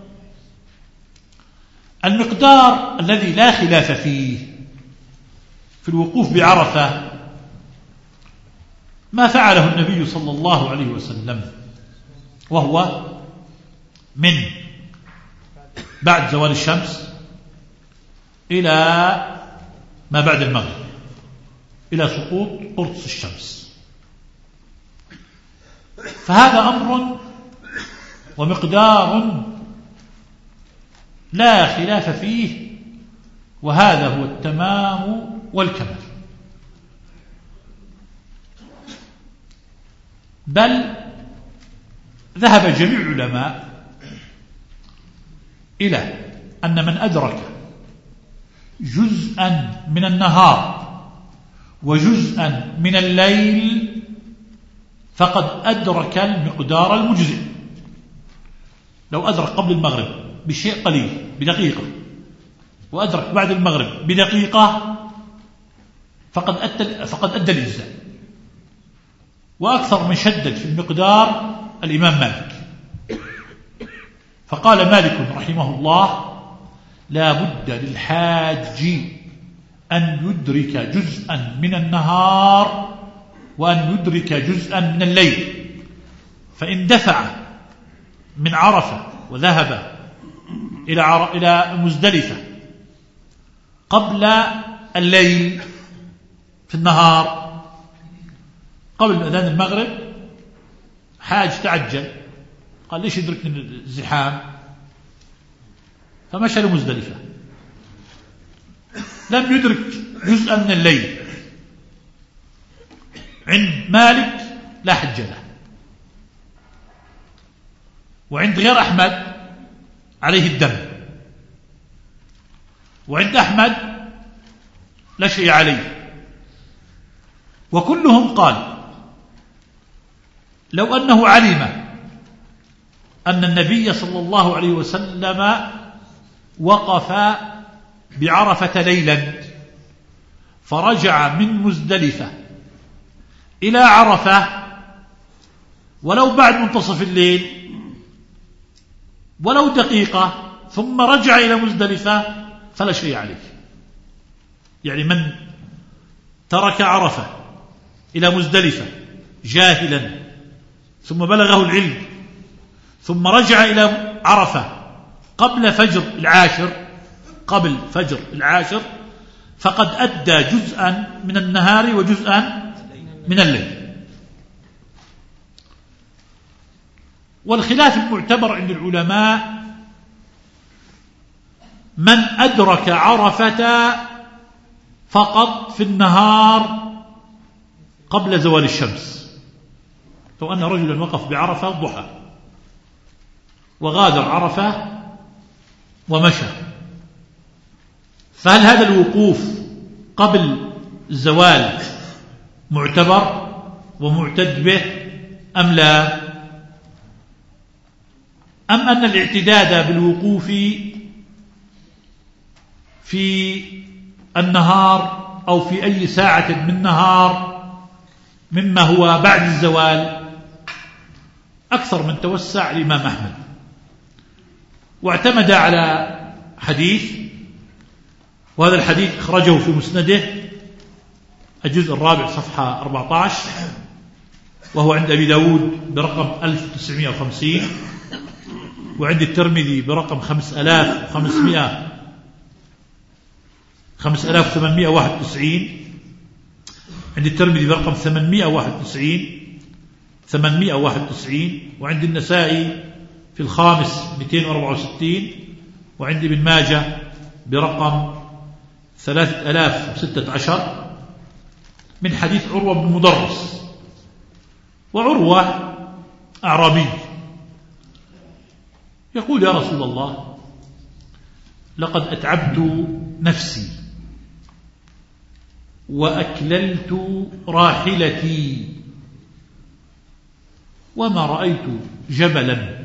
المقدار الذي لا خلاف فيه في الوقوف بعرفة ما فعله النبي صلى الله عليه وسلم، وهو من بعد زوال الشمس إلى ما بعد المغرب، إلى سقوط قرص الشمس. فهذا أمر ومقدار لا خلاف فيه، وهذا هو التمام والكمال. بل ذهب جميع العلماء إلى أن من أدرك جزءا من النهار وجزءا من الليل فقد أدرك المقدار المجزئ. لو أدرك قبل المغرب بشيء قليل بدقيقة، وأدرك بعد المغرب بدقيقة، فقد أدى الإجزاء. وأكثر من شدد في المقدار الإمام مالك، فقال مالك رحمه الله: لا بد للحاج أن يدرك جزءا من النهار وأن يدرك جزءا من الليل، فإن دفع من عرفة وذهب إلى مزدلفة قبل الليل في النهار قبل أذان المغرب، حاج تعجل قال: ليش يدركني الزحام؟ فمشى لمزدلفة، لم يدرك جزءا من الليل. عند مالك لا حج له، وعند غير أحمد عليه الدم، وعند أحمد لا شيء عليه. وكلهم قال: لو أنه علم أن النبي صلى الله عليه وسلم وقف بعرفة ليلا فرجع من مزدلفة إلى عرفة ولو بعد منتصف الليل ولو دقيقة ثم رجع إلى مزدلفة فلا شيء عليه. يعني من ترك عرفة إلى مزدلفة جاهلا ثم بلغه العلم ثم رجع إلى عرفة قبل فجر العاشر فقد أدى جزءا من النهار وجزءا من الليل. والخلاف المعتبر عند العلماء من أدرك عرفة فقط في النهار قبل زوال الشمس. لو أن رجلا وقف بعرفة ضحى وغادر عرفة ومشى، فهل هذا الوقوف قبل الزوال معتبر ومعتد به أم لا؟ أم أن الاعتداد بالوقوف في النهار أو في أي ساعة من النهار مما هو بعد الزوال أكثر من توسع الإمام أحمد، واعتمد على حديث، وهذا الحديث أخرجه في مسنده الجزء الرابع صفحة 14، وهو عند أبي داود برقم 1950، وعند الترمذي برقم 5891، عند الترمذي برقم 891، وعند النسائي في الخامس 264، وعند ابن ماجه برقم 3016 من حديث عروة بن مدرس. وعروة أعرابي يقول: يا رسول الله، لقد أتعبت نفسي وأكللت راحلتي وما رأيت جبلا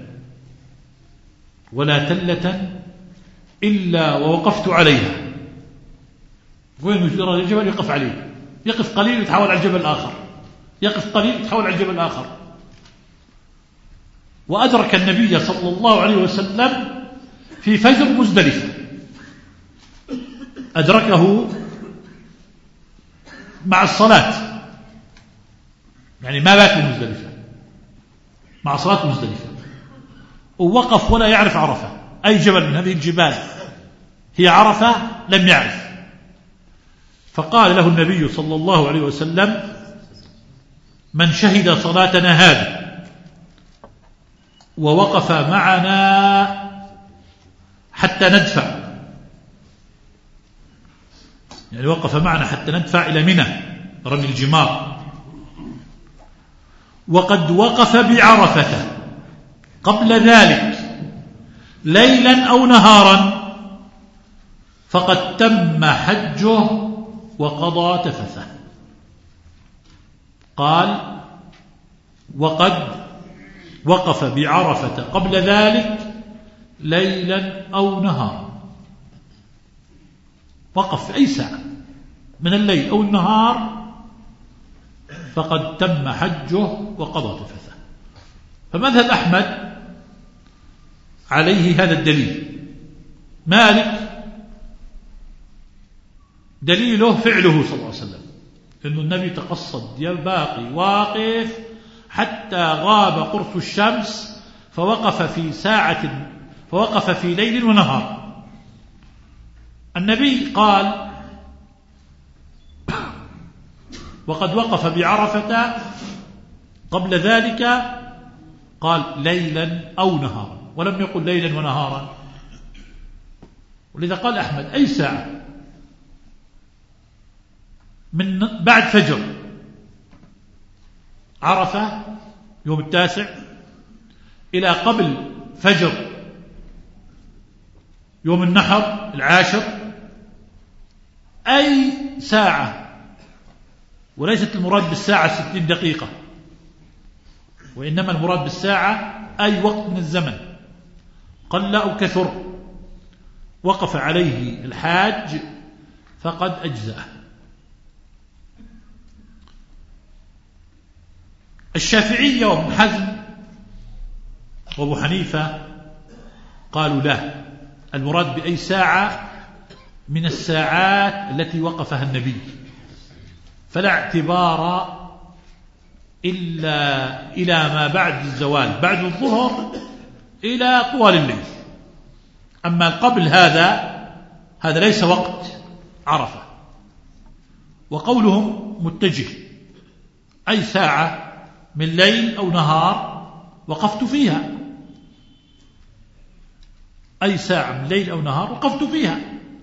ولا تلة إلا ووقفت عليها. وين يرى الجبل يقف عليه، يقف قليل يتحول على الجبل الآخر، يقف قليل يتحول على الجبل الآخر. وأدرك النبي صلى الله عليه وسلم في فجر مزدلفة، أدركه مع الصلاة، يعني ما بات مزدلفة، مع صلاة مزدلفة، ووقف ولا يعرف عرفة، أي جبل من هذه الجبال هي عرفة لم يعرف. فقال له النبي صلى الله عليه وسلم: من شهد صلاتنا هذه ووقف معنا حتى ندفع، يعني وقف معنا حتى ندفع إلى منى رمي الجمار، وقد وقف بعرفة قبل ذلك ليلا أو نهارا فقد تم حجه وقضى تفثه. قال: وقد وقف بعرفة قبل ذلك ليلا أو نهارا، وقف في أي ساعة من الليل أو النهار فقد تم حجه وقضى تفثه. فمذهب أحمد عليه هذا الدليل. مالك دليله فعله صلى الله عليه وسلم، إنه النبي تقصد باقي واقف حتى غاب قرص الشمس فوقف في ليل ونهار. النبي قال: وقد وقف بعرفة قبل ذلك، قال ليلا أو نهارا، ولم يقل ليلا ونهارا. ولذا قال أحمد: أي ساعة من بعد فجر عرفة يوم 9 إلى قبل فجر يوم النحر 10، أي ساعة، وليست المراد بالساعة 60 دقيقة، وإنما المراد بالساعة أي وقت من الزمن قل أو كثر وقف عليه الحاج فقد أجزأه. الشافعية وابن حزم وابو حنيفة قالوا لا، المراد بأي ساعة من الساعات التي وقفها النبي، فلا اعتبار إلا إلى ما بعد الزوال، بعد الظهر إلى طوال الليل. أما قبل هذا ليس وقت عرفة. وقولهم متجه، أي ساعة من ليل أو نهار وقفت فيها، أي ساعة من ليل أو نهار وقفت فيها.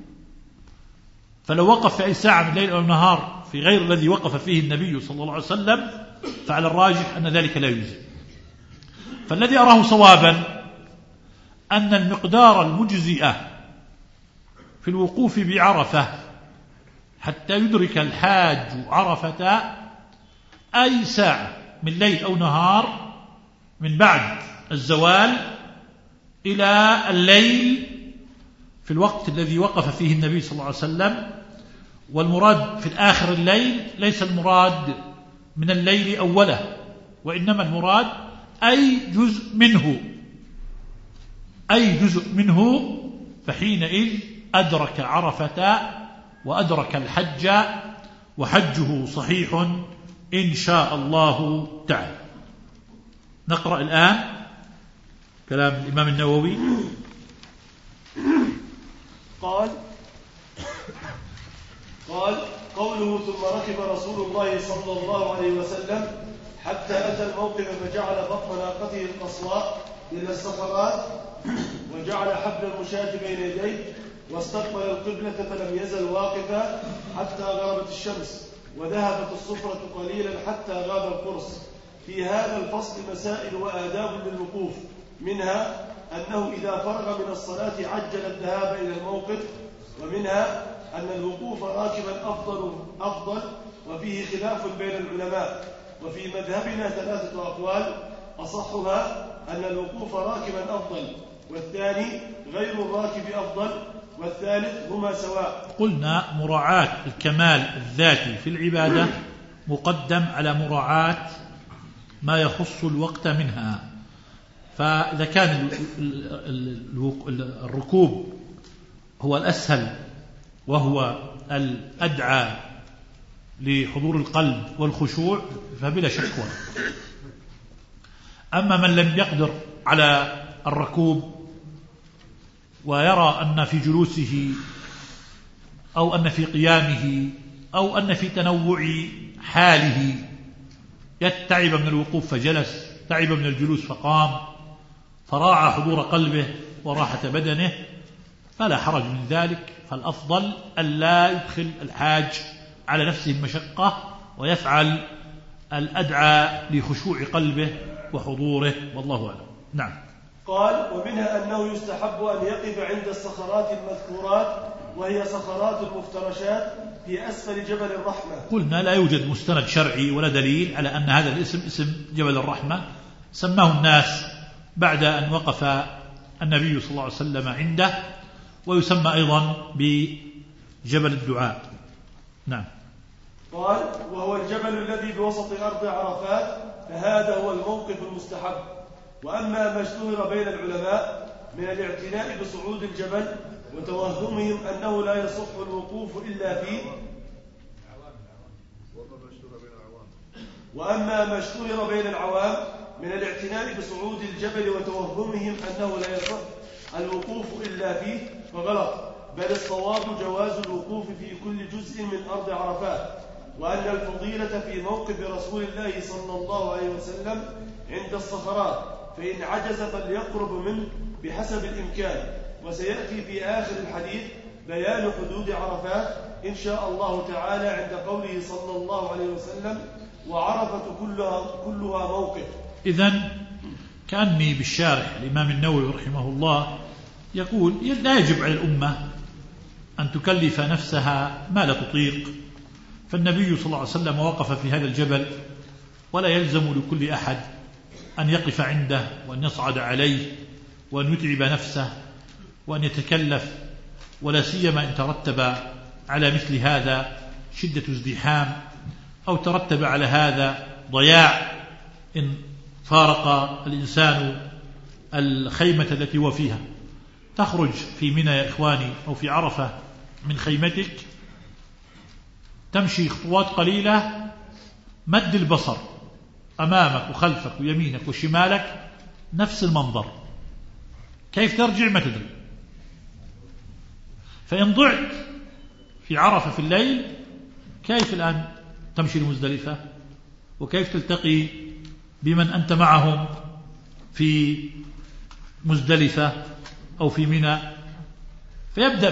فلو وقف في أي ساعة من ليل أو نهار في غير الذي وقف فيه النبي صلى الله عليه وسلم فعلى الراجح أن ذلك لا يجزي. فالذي أراه صوابا أن المقدار المجزئ في الوقوف بعرفة حتى يدرك الحاج عرفة أي ساعة من ليل أو نهار من بعد الزوال إلى الليل في الوقت الذي وقف فيه النبي صلى الله عليه وسلم. والمراد في الآخر الليل ليس المراد من الليل أوله، وإنما المراد أي جزء منه، فحينئذ أدرك عرفة وأدرك الحج، وحجه صحيح إن شاء الله تعالى. نقرأ الآن كلام الإمام النووي. قال قوله: ثم ركب رسول الله صلى الله عليه وسلم حتى أتى الموقف فجعل بطن ناقته القصواء إلى الصخرات، وجعل حبل المشاة بين يديه، واستقبل القبلة فلم يزل واقفا حتى غابت الشمس، وذهبت الصفرة قليلا حتى غاب القرص. في هذا الفصل مسائل وآداب للوقوف، منها أنه إذا فرغ من الصلاة عجل الذهاب إلى الموقف، ومنها أن الوقوف راكبا أفضل، وفيه خلاف بين العلماء. وفي مذهبنا 3 أقوال، أصحها أن الوقوف راكبا أفضل، والثاني غير الراكب أفضل، والثالث هما سواء. قلنا مراعاة الكمال الذاتي في العبادة مقدم على مراعاة ما يخص الوقت منها. فإذا كان الركوب هو الأسهل وهو الأدعى لحضور القلب والخشوع فبلا شكوى. أما من لم يقدر على الركوب ويرى أن في جلوسه أو أن في قيامه أو أن في تنوع حاله يتعب من الوقوف فجلس، تعب من الجلوس فقام، فراعى حضور قلبه وراحة بدنه، فلا حرج من ذلك. فالأفضل ألا يدخل الحاج على نفسه المشقة ويفعل الأدعى لخشوع قلبه وحضوره، والله أعلم. نعم. قال: ومنها أنه يستحب أن يقف عند الصخرات المذكورات، وهي صخرات المفترشات في أسفل جبل الرحمة. قلنا لا يوجد مستند شرعي ولا دليل على أن هذا الاسم اسم جبل الرحمة، سماه الناس بعد أن وقف النبي صلى الله عليه وسلم عنده، ويسمى أيضا بجبل الدعاء. نعم. قال: وهو الجبل الذي بوسط أرض عرفات، فهذا هو الموقف المستحب. وأما ما اشتهر بين العلماء من الاعتناء بصعود الجبل وتوهمهم أنه لا يصح الوقوف إلا فيه. وأما ما اشتهر بين العوام من الاعتناء بصعود الجبل وتوهمهم أنه لا يصح الوقوف إلا فيه فغلط، بل الصواب جواز الوقوف في كل جزء من أرض عرفات، وأن الفضيلة في موقف رسول الله صلى الله عليه وسلم عند الصخرات، فإن عجز فليقرب منه بحسب الإمكان. وسيأتي في آخر الحديث بيان حدود عرفات إن شاء الله تعالى عند قوله صلى الله عليه وسلم وعرفة كلها موقف. إذن كأني بالشارح الإمام النووي رحمه الله يقول لا يجب على الأمة أن تكلف نفسها ما لا تطيق، فالنبي صلى الله عليه وسلم وقف في هذا الجبل، ولا يلزم لكل أحد أن يقف عنده وأن يصعد عليه وأن يتعب نفسه وأن يتكلف، ولا سيما إن ترتب على مثل هذا شدة ازدحام أو ترتب على هذا ضياع إن فارق الإنسان الخيمة التي هو فيها. تخرج في منى يا إخواني أو في عرفة من خيمتك، تمشي خطوات قليلة، مد البصر أمامك وخلفك ويمينك وشمالك نفس المنظر، كيف ترجع ما تدري. فإن ضعت في عرفة في الليل كيف الآن تمشي لمزدلفة، وكيف تلتقي بمن أنت معهم في مزدلفة أو في منى. فيبدأ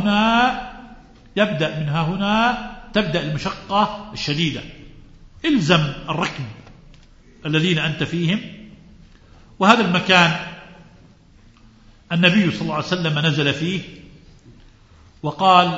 منها هنا تبدأ المشقة الشديدة. إلزم الركب الذين أنت فيهم. وهذا المكان النبي صلى الله عليه وسلم نزل فيه وقال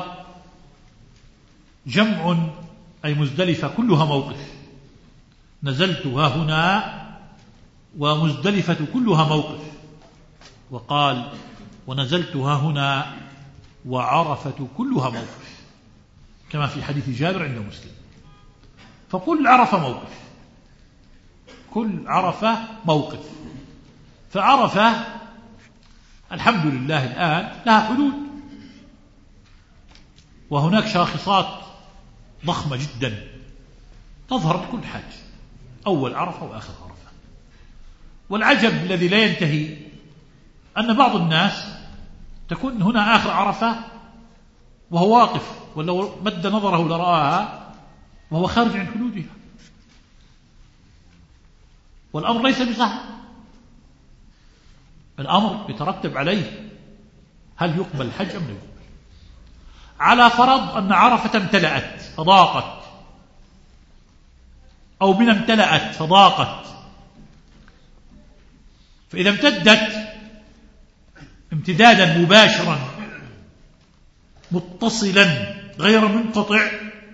جمع أي مزدلفة كلها موقف، نزلت ها هنا ومزدلفة كلها موقف، وقال ونزلت ها هنا وعرفة كلها موقف، كما في حديث جابر عند مسلم. فكل عرفة موقف، كل عرفة موقف. فعرفة الحمد لله الآن لها حدود، وهناك شاخصات ضخمة جدا تظهر بكل حاجة، أول عرفة وآخر عرفة. والعجب الذي لا ينتهي أن بعض الناس تكون هنا آخر عرفة وهو واقف، ولو مد نظره لرآها وهو خارج عن حدودها. والأمر ليس بسهل، الأمر يترتب عليه هل يقبل الحج أم لا يقبل. على فرض أن عرفة امتلأت فضاقت، أو من امتلأت فضاقت، فإذا امتدت امتدادا مباشرا متصلا غير منقطع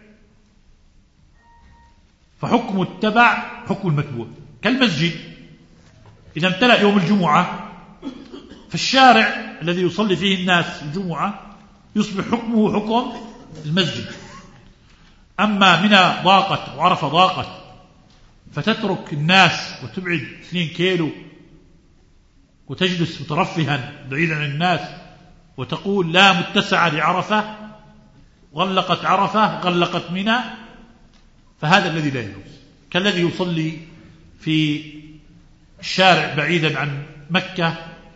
فحكم التبع حكم المتبوع. كالمسجد إذا امتلأ يوم الجمعة فالشارع الذي يصلي فيه الناس الجمعة يصبح حكمه حكم المسجد. أما منى ضاقت وعرفة ضاقت فتترك الناس وتبعد 2 كيلو وتجلس مترفها بعيدا عن الناس وتقول لا متسعة لعرفة، غلقت عرفة غلقت منى، فهذا الذي لا يجوز. كالذي يصلي في الشارع بعيدا عن مكة،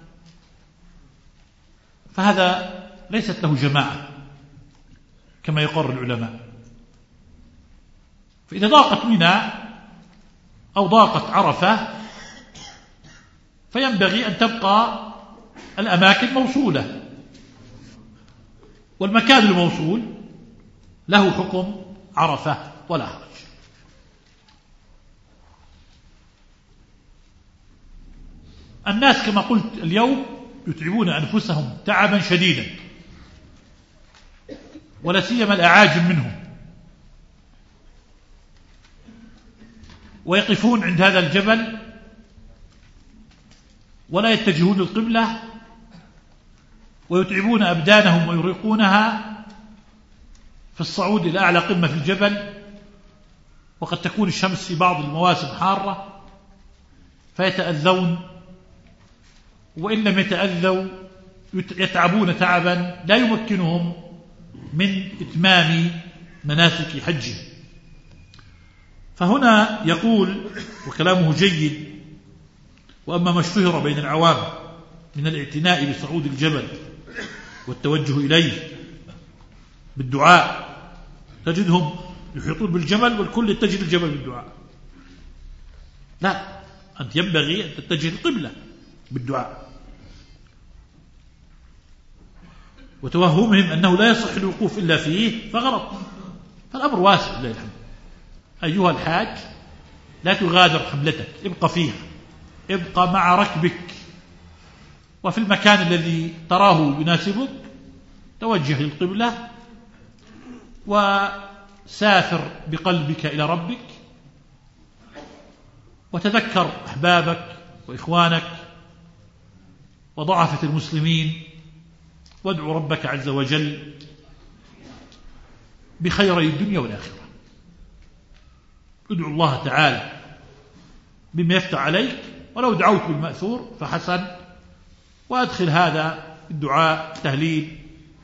فهذا ليست له جماعة كما يقر العلماء. فإذا ضاقت منى أو ضاقت عرفة فينبغي أن تبقى الأماكن موصولة، والمكان الموصول له حكم عرفة ولا حرج. الناس كما قلت اليوم يتعبون أنفسهم تعبا شديدا، ولا سيما الأعاجم منهم، ويقفون عند هذا الجبل ولا يتجهون القبلة، ويتعبون أبدانهم ويريقونها في الصعود إلى أعلى قمة في الجبل، وقد تكون الشمس في بعض المواسم حارة فيتأذون وإن لم يتأذوا يتعبون تعبا لا يمكنهم من إتمام مناسك حجهم. فهنا يقول وكلامه جيد: وأما ما اشتهر بين العوام من الاعتناء بصعود الجبل والتوجه إليه بالدعاء، تجدهم يحيطون بالجبل والكل يتجه الجبل بالدعاء. لا، أنت ينبغي أن تتجه القبلة بالدعاء. وتوهمهم أنه لا يصح الوقوف إلا فيه فغلط، فالأمر واسع لله الحمد. أيها الحاج، لا تغادر حملتك، ابقى فيها، ابقى مع ركبك، وفي المكان الذي تراه يناسبك توجه للقبلة وسافر بقلبك إلى ربك، وتذكر أحبابك وإخوانك وضعفة المسلمين، وادعو ربك عز وجل بخيري الدنيا والآخرة. ادعو الله تعالى بما يفتح عليك، ولو دعوت بالمأثور فحسن، وأدخل هذا الدعاء التهليل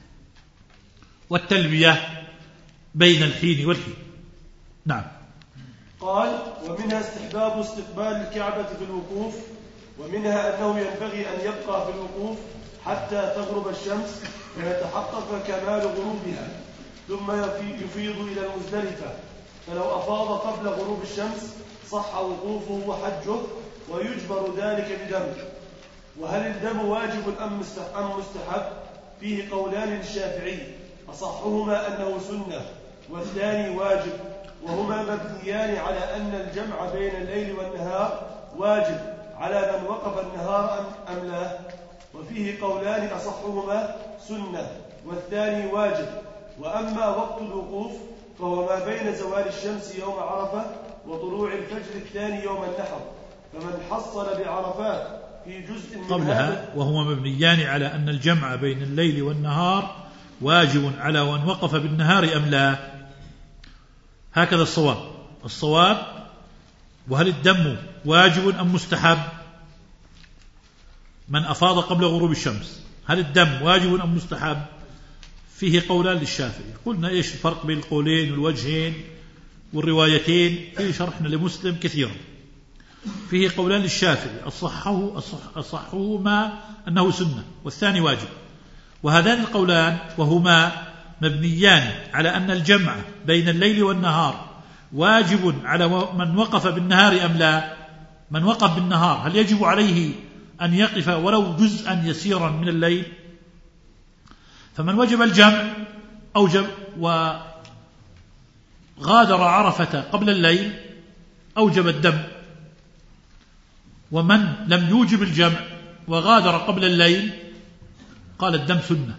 والتلبية بين الحين والحين. نعم. قال: ومنها استحباب استقبال الكعبة في الوقوف، ومنها أنه ينبغي أن يبقى في الوقوف حتى تغرب الشمس ويتحقق كمال غروبها، ثم يفيض إلى المزدلفة، فلو أفاض قبل غروب الشمس صح وقوفه وحجه، ويجبر ذلك بدم. وهل الدم واجب أم مستحب؟ فيه قولان للشافعي، أصحهما أنه سنة والثاني واجب، وهما مبنيان على أن الجمع بين الليل والنهار واجب على من وقف النهار أم لا. وفيه قولان، أصحهما سنة والثاني واجب. وأما وقت الوقوف فهو ما بين زوال الشمس يوم عرفة وطلوع الفجر الثاني يوم النحر، فمن حصل بعرفات في جزء من قبلها وهما مبنيان على أن الجمع بين الليل والنهار واجب على من وقف بالنهار أم لا. هكذا الصواب. وهل الدم واجب أم مستحب؟ من أفاض قبل غروب الشمس، هل الدم واجب أم مستحب؟ فيه قولان للشافعي. قلنا إيش الفرق بين القولين والوجهين والروايتين؟ فيه شرحنا لمسلم كثيرا. فيه قولان للشافعي، أصحهما أنه سنة والثاني واجب. وهذان القولان وهما مبنيان على أن الجمع بين الليل والنهار واجب على من وقف بالنهار أم لا. من وقف بالنهار هل يجب عليه أن يقف ولو جزءا يسيرا من الليل؟ فمن وجب الجمع أوجب وغادر عرفة قبل الليل أوجب الدم، ومن لم يوجب الجمع وغادر قبل الليل قال الدم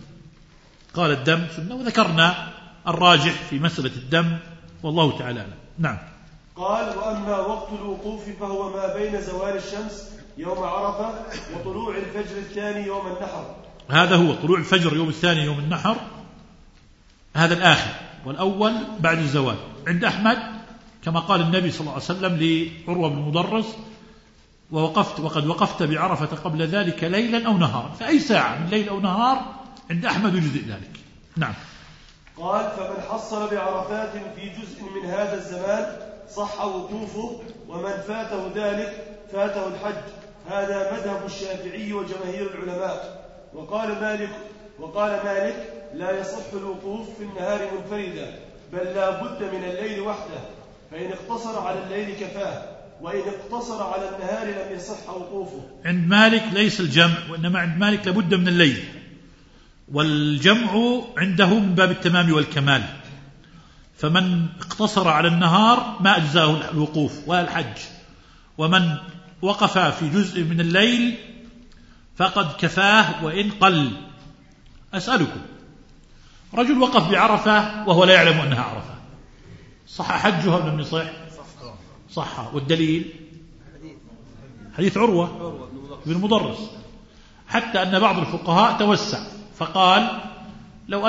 سنة. وذكرنا الراجح في مسألة الدم والله تعالى. نعم. قال: وأما وقت الوقوف فهو ما بين زوال الشمس يوم عرفة وطلوع الفجر الثاني يوم النحر. هذا هو طلوع الفجر يوم الثاني يوم النحر، هذا الآخر، والأول بعد الزوال. عند أحمد كما قال النبي صلى الله عليه وسلم لعروة بن المدرس: وقد وقفت بعرفة قبل ذلك ليلا أو نهارا، فأي ساعة من ليل أو نهار عند أحمد يجزئ ذلك. نعم. قال: فمن حصل بعرفات في جزء من هذا الزمان صح وقوفه، ومن فاته ذلك فاته الحج. هذا مذهب الشافعي وجماهير العلماء. وقال مالك: لا يصح الوقوف في النهار منفردا، بل لا بد من الليل وحده، فإن اقتصر على الليل كفاه، وإن اقتصر على النهار لم يصح وقوفه. عند مالك ليس الجمع، وإنما عند مالك لابد من الليل، والجمع عنده من باب التمام والكمال، فمن اقتصر على النهار ما أجزاه الوقوف ولا الحج، ومن وقف في جزء من الليل فقد كفاه وإن قل. أسألكم، رجل وقف بعرفة وهو لا يعلم أنها عرفة، صح حجه أم لم يصح؟ صح. والدليل حديث عروة بن المدرس، حتى أن بعض الفقهاء توسع فقال: لو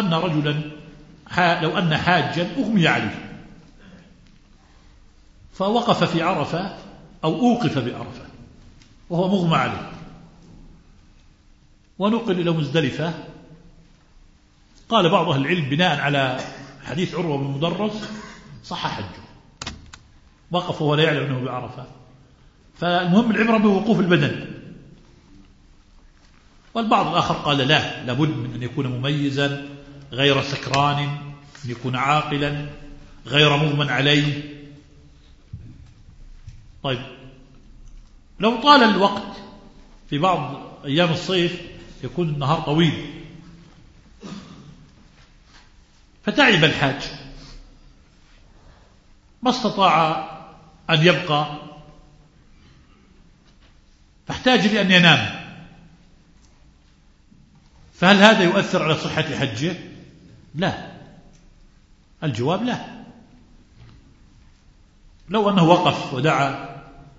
أن حاجا أغمي عليه فوقف في عرفة أو أوقف بعرفة وهو مغمى عليه، ونقل إلى مزدلفة. قال بعض أهل العلم بناء على حديث عروة بن مدرس صح حجه، وقف ولا يعلم أنه بعرفة. فالمهم العبرة بوقوف البدن. والبعض الآخر قال لا، لابد من أن يكون مميزا، غير سكران، أن يكون عاقلا، غير مغمى عليه. طيب لو طال الوقت، في بعض أيام الصيف يكون النهار طويل فتعب الحاج ما استطاع أن يبقى، فاحتاج لأن ينام، فهل هذا يؤثر على صحة حجه؟ لا، الجواب لا. لو أنه وقف ودعا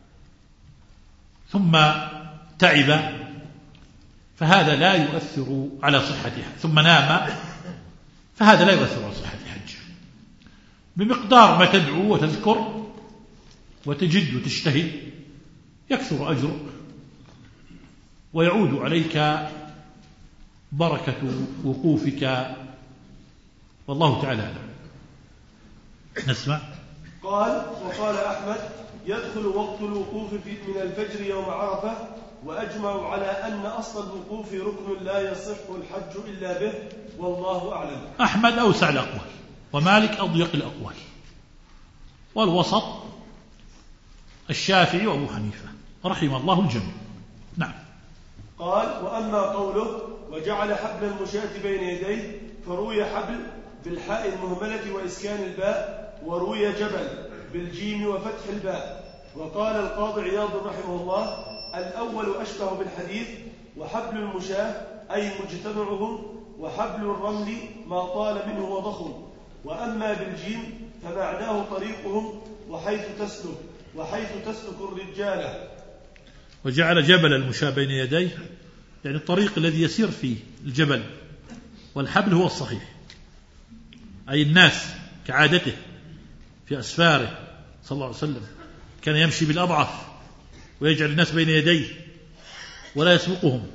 ثم تعب فهذا لا يؤثر على صحته، ثم نام فهذا لا يؤثر على صحة حجه. بمقدار ما تدعو وتذكر وتجد وتجتهد يكثر أجرك ويعود عليك بركة وقوفك، والله تعالى أعلم. نسمع. قال: وقال أحمد: يدخل وقت الوقوف من الفجر يوم عرفة، وأجمعوا على أن أصل الوقوف ركن لا يصح الحج إلا به، والله أعلم. أحمد أوسع الأقوال، ومالك أضيق الأقوال، والوسط الشافعي وأبو حنيفة رحم الله الجميع. نعم. قال: وأما قوله وجعل حبل المشاة بين يديه، فروي حبل بالحاء المهملة وإسكان الباء، وروي جبل بالجيم وفتح الباء. وقال القاضي عياض رحمه الله: الأول أشبه بالحديث، وحبل المشاة أي مجتمعهم، وحبل الرمل ما طال منه وضخم. وأما بالجيم فمعناه طريقهم وحيث تسلك الرجالة. وجعل جبل المشاة بين يديه يعني الطريق الذي يسير فيه الجبل، والحبل هو الصحيح، أي الناس كعادته في أسفاره صلى الله عليه وسلم كان يمشي بالأضعف ويجعل الناس بين يديه ولا يسبقهم،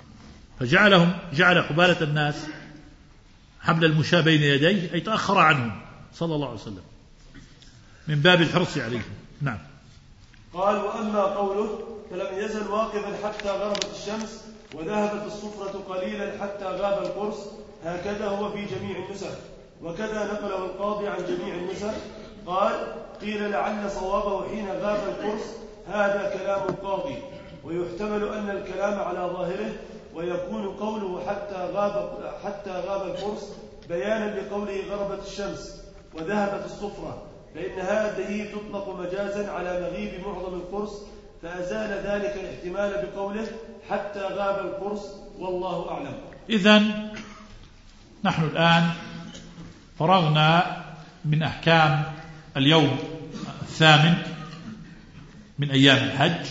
جعل حبالة الناس حبل المشاة بين يديه أي تأخر عنهم صلى الله عليه وسلم من باب الحرص عليهم. نعم. قال: وأما قوله فلم يزل واقفا حتى غربت الشمس وذهبت الصفرة قليلا حتى غاب القرص، هكذا هو في جميع النسخ، وكذا نقله القاضي عن جميع النسخ. قال: قيل لعل صوابه حين غاب القرص، هذا كلام القاضي، ويحتمل أن الكلام على ظاهره، ويكون قوله حتى غاب القرص بيانا لقوله غربت الشمس وذهبت الصفرة، لأن هذه تطلق مجازا على مغيب معظم القرص، فأزال ذلك الاحتمال بقوله حتى غاب القرص، والله أعلم. إذن نحن الآن فرغنا من أحكام اليوم الثامن من أيام الحج،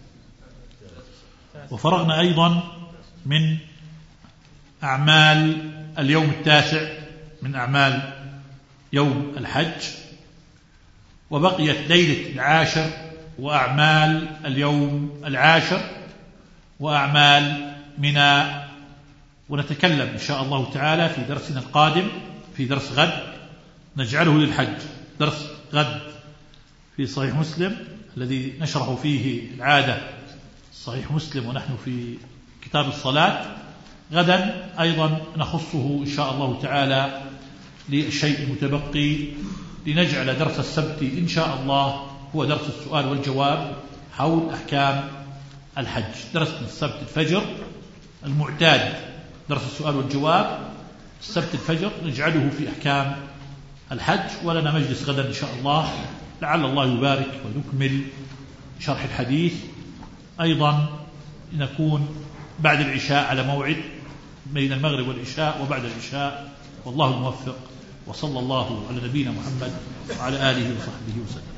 وفرغنا أيضا من أعمال اليوم التاسع من أعمال يوم الحج، وبقيت ليلة العاشر وأعمال اليوم العاشر وأعمال منى. ونتكلم إن شاء الله تعالى في درسنا القادم، في درس غد نجعله للحج، درس غد في صحيح مسلم الذي نشرح فيه العادة صحيح مسلم ونحن في كتاب الصلاة. غدا أيضا نخصه إن شاء الله تعالى للشيء المتبقي، لنجعل درس السبت إن شاء الله هو درس السؤال والجواب حول أحكام الحج. درس السبت الفجر المعتاد درس السؤال والجواب السبت الفجر نجعله في أحكام الحج، ولنا مجلس غدا إن شاء الله، لعل الله يبارك ونكمل شرح الحديث. أيضا نكون بعد العشاء على موعد بين المغرب والعشاء وبعد العشاء، والله الموفق، وصلى الله على نبينا محمد وعلى آله وصحبه وسلم.